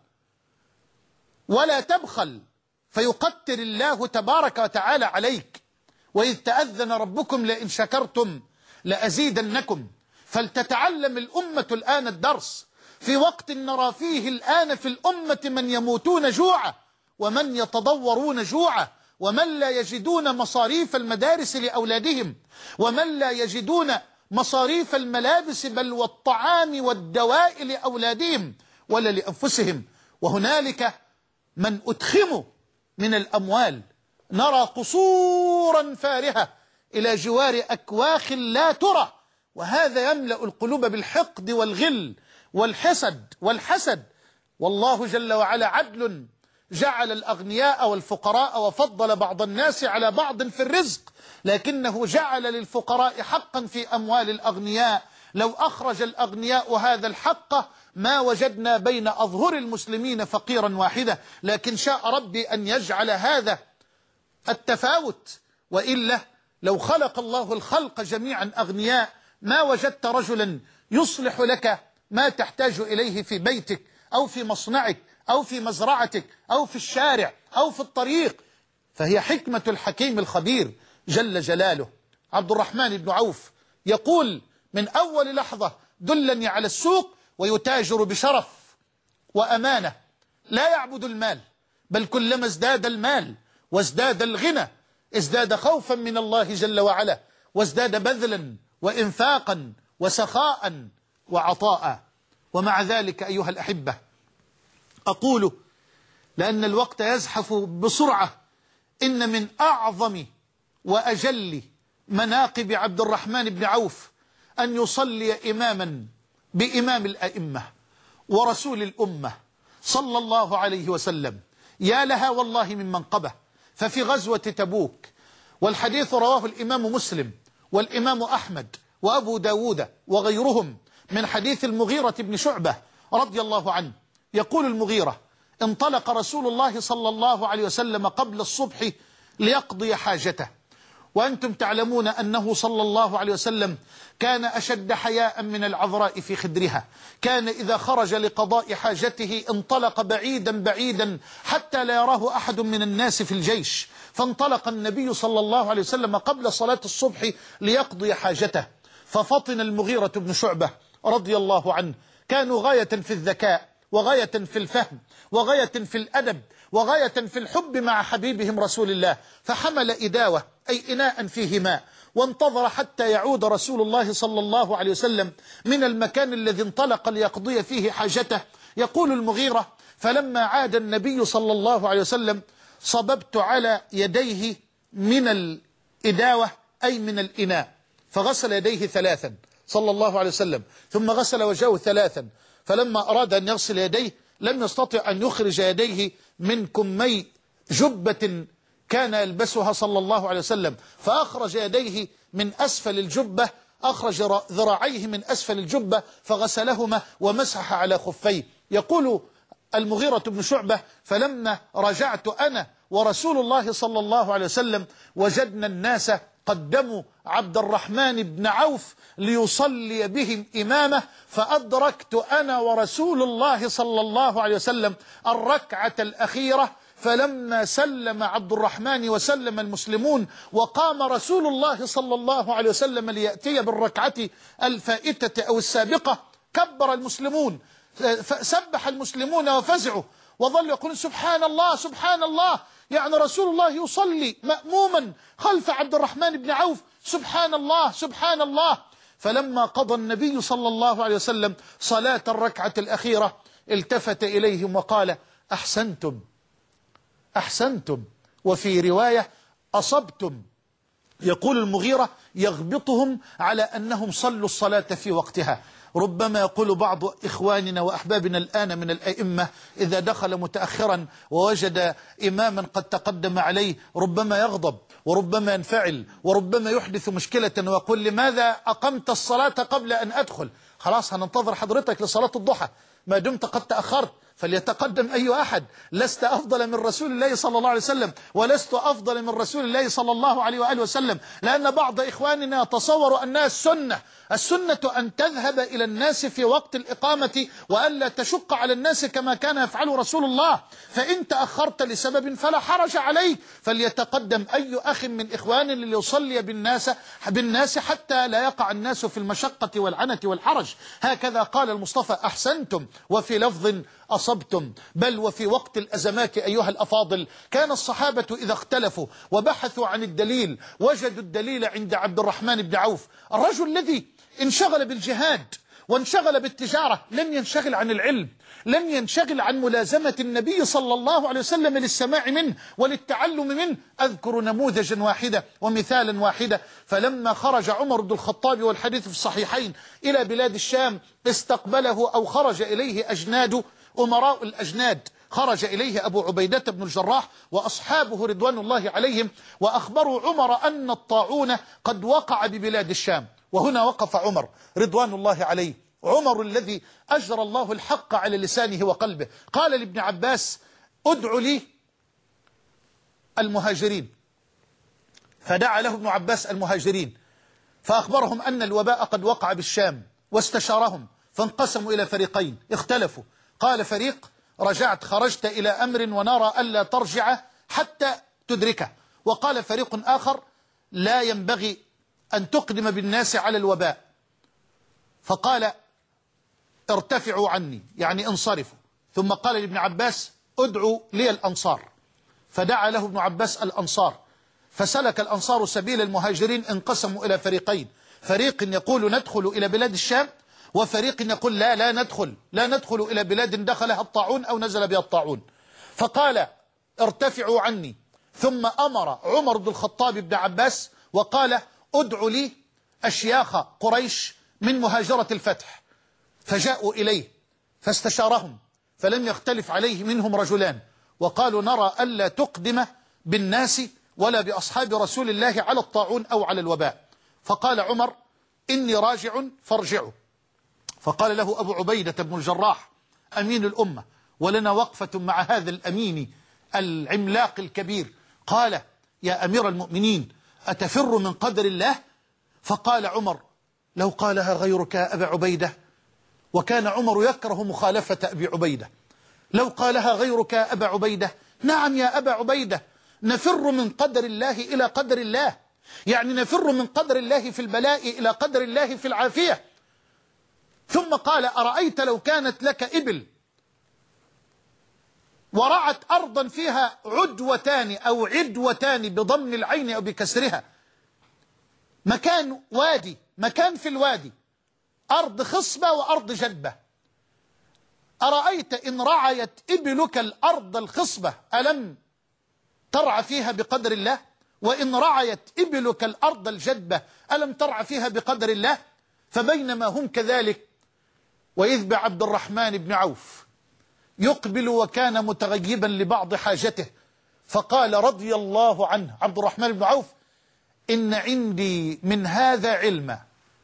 ولا تبخل، فيقتر الله تبارك وتعالى عليك. وإذ تأذن ربكم لئن شكرتم لأزيدنكم. فلتتعلم الأمة الآن الدرس في وقت نرى فيه الآن في الأمة من يموتون جوعا، ومن يتضورون جوعا، ومن لا يجدون مصاريف المدارس لأولادهم، ومن لا يجدون مصاريف الملابس بل والطعام والدواء لأولادهم ولا لأنفسهم. وهنالك من أدخموا من الأموال، نرى قصورا فارهة إلى جوار أكواخ لا ترى، وهذا يملأ القلوب بالحقد والغل والحسد والحسد. والله جل وعلا عدل، جعل الأغنياء والفقراء وفضل بعض الناس على بعض في الرزق، لكنه جعل للفقراء حقا في أموال الأغنياء. لو أخرج الأغنياء هذا الحق ما وجدنا بين أظهر المسلمين فقيرا واحدة، لكن شاء ربي أن يجعل هذا التفاوت، وإلا لو خلق الله الخلق جميعا أغنياء ما وجدت رجلا يصلح لك ما تحتاج إليه في بيتك أو في مصنعك أو في مزرعتك أو في الشارع أو في الطريق. فهي حكمة الحكيم الخبير جل جلاله. عبد الرحمن بن عوف يقول: من أول لحظة دلني على السوق، ويتاجر بشرف وأمانة، لا يعبد المال، بل كلما ازداد المال وازداد الغنى ازداد خوفا من الله جل وعلا، وازداد بذلا وإنفاقا وسخاء وعطاء. ومع ذلك أيها الأحبة، أقول لأن الوقت يزحف بسرعة، إن من أعظم وأجل مناقب عبد الرحمن بن عوف أن يصلي إماما بإمام الأئمة ورسول الأمة صلى الله عليه وسلم. يا لها والله من منقبة. ففي غزوة تبوك، والحديث رواه الإمام مسلم والإمام أحمد وأبو داود وغيرهم من حديث المغيرة بن شعبة رضي الله عنه، يقول المغيرة: انطلق رسول الله صلى الله عليه وسلم قبل الصبح ليقضي حاجته، وأنتم تعلمون أنه صلى الله عليه وسلم كان أشد حياء من العذراء في خدرها. كان إذا خرج لقضاء حاجته انطلق بعيدا بعيدا حتى لا يراه أحد من الناس في الجيش. فانطلق النبي صلى الله عليه وسلم قبل صلاة الصبح ليقضي حاجته، ففطن المغيرة بن شعبة رضي الله عنه. كانوا غاية في الذكاء وغاية في الفهم وغاية في الأدب وغاية في الحب مع حبيبهم رسول الله، فحمل إداوة أي إناء فيه ماء، وانتظر حتى يعود رسول الله صلى الله عليه وسلم من المكان الذي انطلق ليقضي فيه حاجته. يقول المغيرة: فلما عاد النبي صلى الله عليه وسلم صببت على يديه من الإداوة أي من الإناء، فغسل يديه ثلاثا صلى الله عليه وسلم، ثم غسل وجهه ثلاثا، فلما أراد أن يغسل يديه لم يستطع أن يخرج يديه من كمي جبة كان يلبسها صلى الله عليه وسلم، فأخرج يديه من أسفل الجبة، أخرج ذراعيه من أسفل الجبة فغسلهما ومسح على خفيه. يقول المغيرة بن شعبة: فلما رجعت أنا ورسول الله صلى الله عليه وسلم وجدنا الناس قدموا عبد الرحمن بن عوف ليصلي بهم إمامه، فأدركت أنا ورسول الله صلى الله عليه وسلم الركعة الأخيرة، فلما سلم عبد الرحمن وسلم المسلمون وقام رسول الله صلى الله عليه وسلم ليأتي بالركعة الفائتة أو السابقة، كبر المسلمون، سبح المسلمون وفزعوا وظلوا يقولون سبحان الله سبحان الله، يعني رسول الله يصلي مأموما خلف عبد الرحمن بن عوف، سبحان الله سبحان الله. فلما قضى النبي صلى الله عليه وسلم صلاة الركعة الأخيرة التفت إليهم وقال أحسنتم أحسنتم، وفي رواية أصبتم. يقول المغيرة يغبطهم على أنهم صلوا الصلاة في وقتها. ربما يقول بعض إخواننا وأحبابنا الآن من الأئمة إذا دخل متأخرا ووجد إماما قد تقدم عليه ربما يغضب وربما ينفعل وربما يحدث مشكلة ويقول لماذا أقمت الصلاة قبل أن أدخل؟ خلاص هننتظر حضرتك لصلاة الضحى، ما دمت قد تأخرت فليتقدم أي أحد، لست أفضل من رسول الله صلى الله عليه وسلم ولست أفضل من رسول الله صلى الله عليه وآله وسلم. لأن بعض إخواننا يتصور أنها السنة، السنة أن تذهب إلى الناس في وقت الإقامة وألا تشق على الناس كما كان يفعله رسول الله، فإن تأخرت لسبب فلا حرج عليك، فليتقدم أي أخ من إخوان ليصلي بالناس بالناس حتى لا يقع الناس في المشقة والعنة والحرج. هكذا قال المصطفى أحسنتم، وفي لفظ أصبتم. بل وفي وقت الأزمات أيها الأفاضل كان الصحابة إذا اختلفوا وبحثوا عن الدليل وجدوا الدليل عند عبد الرحمن بن عوف، الرجل الذي انشغل بالجهاد وانشغل بالتجارة، لم ينشغل عن العلم، لم ينشغل عن ملازمة النبي صلى الله عليه وسلم للسماع منه وللتعلم منه. أذكر نموذجا واحدة ومثالا واحدة، فلما خرج عمر بن الخطاب والحديث في الصحيحين إلى بلاد الشام استقبله أو خرج إليه أجناد أمراء الأجناد، خرج إليه أبو عبيدة بن الجراح وأصحابه رضوان الله عليهم، وأخبروا عمر أن الطاعون قد وقع ببلاد الشام. وهنا وقف عمر رضوان الله عليه، عمر الذي أجرى الله الحق على لسانه وقلبه، قال لابن عباس ادع لي المهاجرين، فدعا له ابن عباس المهاجرين فأخبرهم أن الوباء قد وقع بالشام، واستشارهم فانقسموا إلى فريقين اختلفوا. قال فريق رجعت خرجت إلى أمر ونرى ألا ترجع حتى تدركه، وقال فريق آخر لا ينبغي أن تقدم بالناس على الوباء، فقال ارتفعوا عني يعني انصرفوا. ثم قال لابن عباس ادعوا لي الأنصار، فدعا له ابن عباس الأنصار، فسلك الأنصار سبيل المهاجرين، انقسموا إلى فريقين، فريق يقول ندخل إلى بلاد الشام، وفريق يقول لا لا ندخل لا ندخل إلى بلاد دخلها الطاعون أو نزل بها الطاعون. فقال ارتفعوا عني. ثم أمر عمر بن الخطاب بن عباس وقال ادعوا لي أشياخ قريش من مهاجرة الفتح، فجاءوا إليه فاستشارهم فلم يختلف عليه منهم رجلان، وقالوا نرى ألا تقدم بالناس ولا بأصحاب رسول الله على الطاعون أو على الوباء. فقال عمر إني راجع فارجعوا. فقال له أبو عبيدة بن الجراح أمين الأمة ولنا وقفة مع هذا الأمين العملاق الكبير، قال يا أمير المؤمنين أتفر من قدر الله؟ فقال عمر لو قالها غيرك يا أبا عبيدة، وكان عمر يكره مخالفة أبي عبيدة، لو قالها غيرك يا أبا عبيدة. نعم يا أبا عبيدة، نفر من قدر الله إلى قدر الله، يعني نفر من قدر الله في البلاء إلى قدر الله في العافية. ثم قال أرأيت لو كانت لك إبل ورعت أرضا فيها عدوتان أو عدوتان بضم العين أو بكسرها، مكان وادي، مكان في الوادي، أرض خصبة وأرض جدبة، أرأيت إن رعيت إبلك الأرض الخصبة ألم ترعى فيها بقدر الله؟ وإن رعيت إبلك الأرض الجدبة ألم ترعى فيها بقدر الله؟ فبينما هم كذلك وإذ بعبد الرحمن بن عوف يقبل وكان متغيبا لبعض حاجته، فقال رضي الله عنه عبد الرحمن بن عوف إن عندي من هذا علما،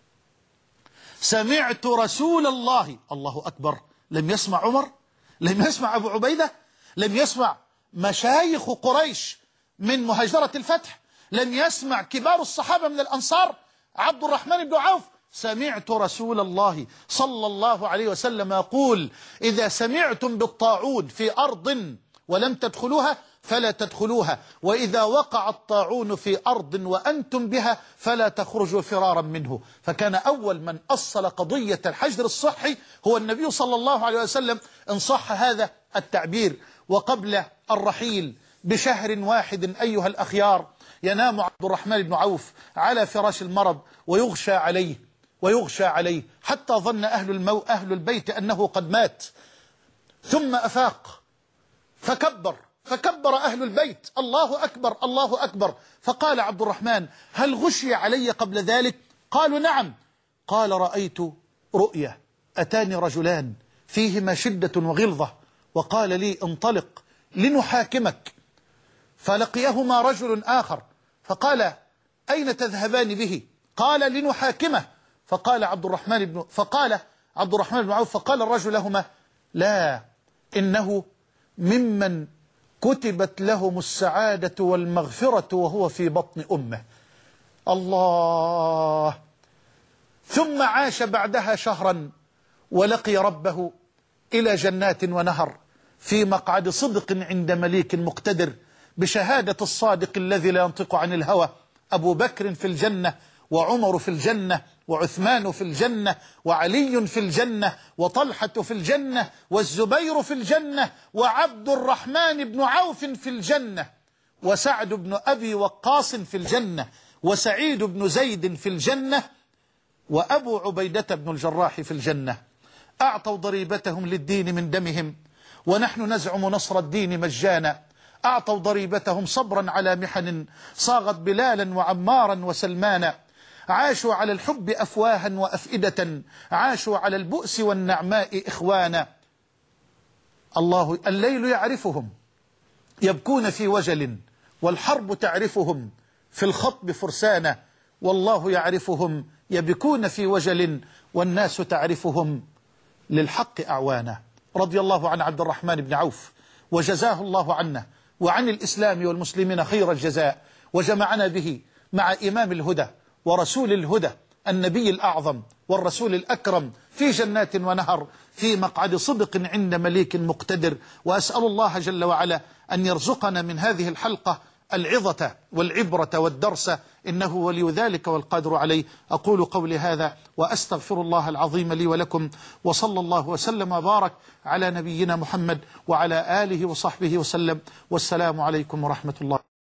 سمعت رسول الله. الله أكبر، لم يسمع عمر، لم يسمع أبو عبيدة، لم يسمع مشايخ قريش من مهاجرة الفتح، لم يسمع كبار الصحابة من الأنصار عبد الرحمن بن عوف سمعت رسول الله صلى الله عليه وسلم يقول إذا سمعتم بالطاعون في أرض ولم تدخلوها فلا تدخلوها، وإذا وقع الطاعون في أرض وأنتم بها فلا تخرجوا فرارا منه. فكان أول من أصل قضية الحجر الصحي هو النبي صلى الله عليه وسلم إن صح هذا التعبير. وقبل الرحيل بشهر واحد أيها الأخيار ينام عبد الرحمن بن عوف على فراش المرض ويغشى عليه ويغشى عليه حتى ظن أهل, المو أهل البيت أنه قد مات، ثم أفاق فكبر فكبر أهل البيت الله أكبر الله أكبر. فقال عبد الرحمن هل غشي علي قبل ذلك؟ قالوا نعم. قال رأيت رؤيا، أتاني رجلان فيهما شدة وغلظة وقال لي انطلق لنحاكمك. فلقيهما رجل آخر فقال أين تذهبان به؟ قال لنحاكمه. فقال عبد الرحمن بن فقال عبد الرحمن بن عوف فقال الرجل لهما لا إنه ممن كتبت لهم السعادة والمغفرة وهو في بطن أمه. الله. ثم عاش بعدها شهرا ولقي ربه إلى جنات ونهر في مقعد صدق عند مليك مقتدر بشهادة الصادق الذي لا ينطق عن الهوى. أبو بكر في الجنة وعمر في الجنة وعثمان في الجنة وعلي في الجنة وطلحة في الجنة والزبير في الجنة وعبد الرحمن بن عوف في الجنة وسعد بن أبي وقاص في الجنة وسعيد بن زيد في الجنة وأبو عبيدة بن الجراح في الجنة. أعطوا ضريبتهم للدين من دمهم ونحن نزعم نصر الدين مجانا. أعطوا ضريبتهم صبرا على محن صاغت بلالا وعمارا وسلمانا. عاشوا على الحب أفواها وأفئدة عاشوا على البؤس والنعماء إخوانا. الله الليل يعرفهم يبكون في وجل والحرب تعرفهم في الخطب فرسانا، والله يعرفهم يبكون في وجل والناس تعرفهم للحق أعوانا. رضي الله عن عبد الرحمن بن عوف وجزاه الله عنا وعن الإسلام والمسلمين خير الجزاء، وجمعنا به مع إمام الهدى ورسول الهدى النبي الأعظم والرسول الأكرم في جنات ونهر في مقعد صدق عند مليك مقتدر. وأسأل الله جل وعلا أن يرزقنا من هذه الحلقة العظة والعبرة والدرس، إنه ولي ذلك والقادر عليه. أقول قولي هذا وأستغفر الله العظيم لي ولكم، وصلى الله وسلم وبارك على نبينا محمد وعلى آله وصحبه وسلم، والسلام عليكم ورحمة الله.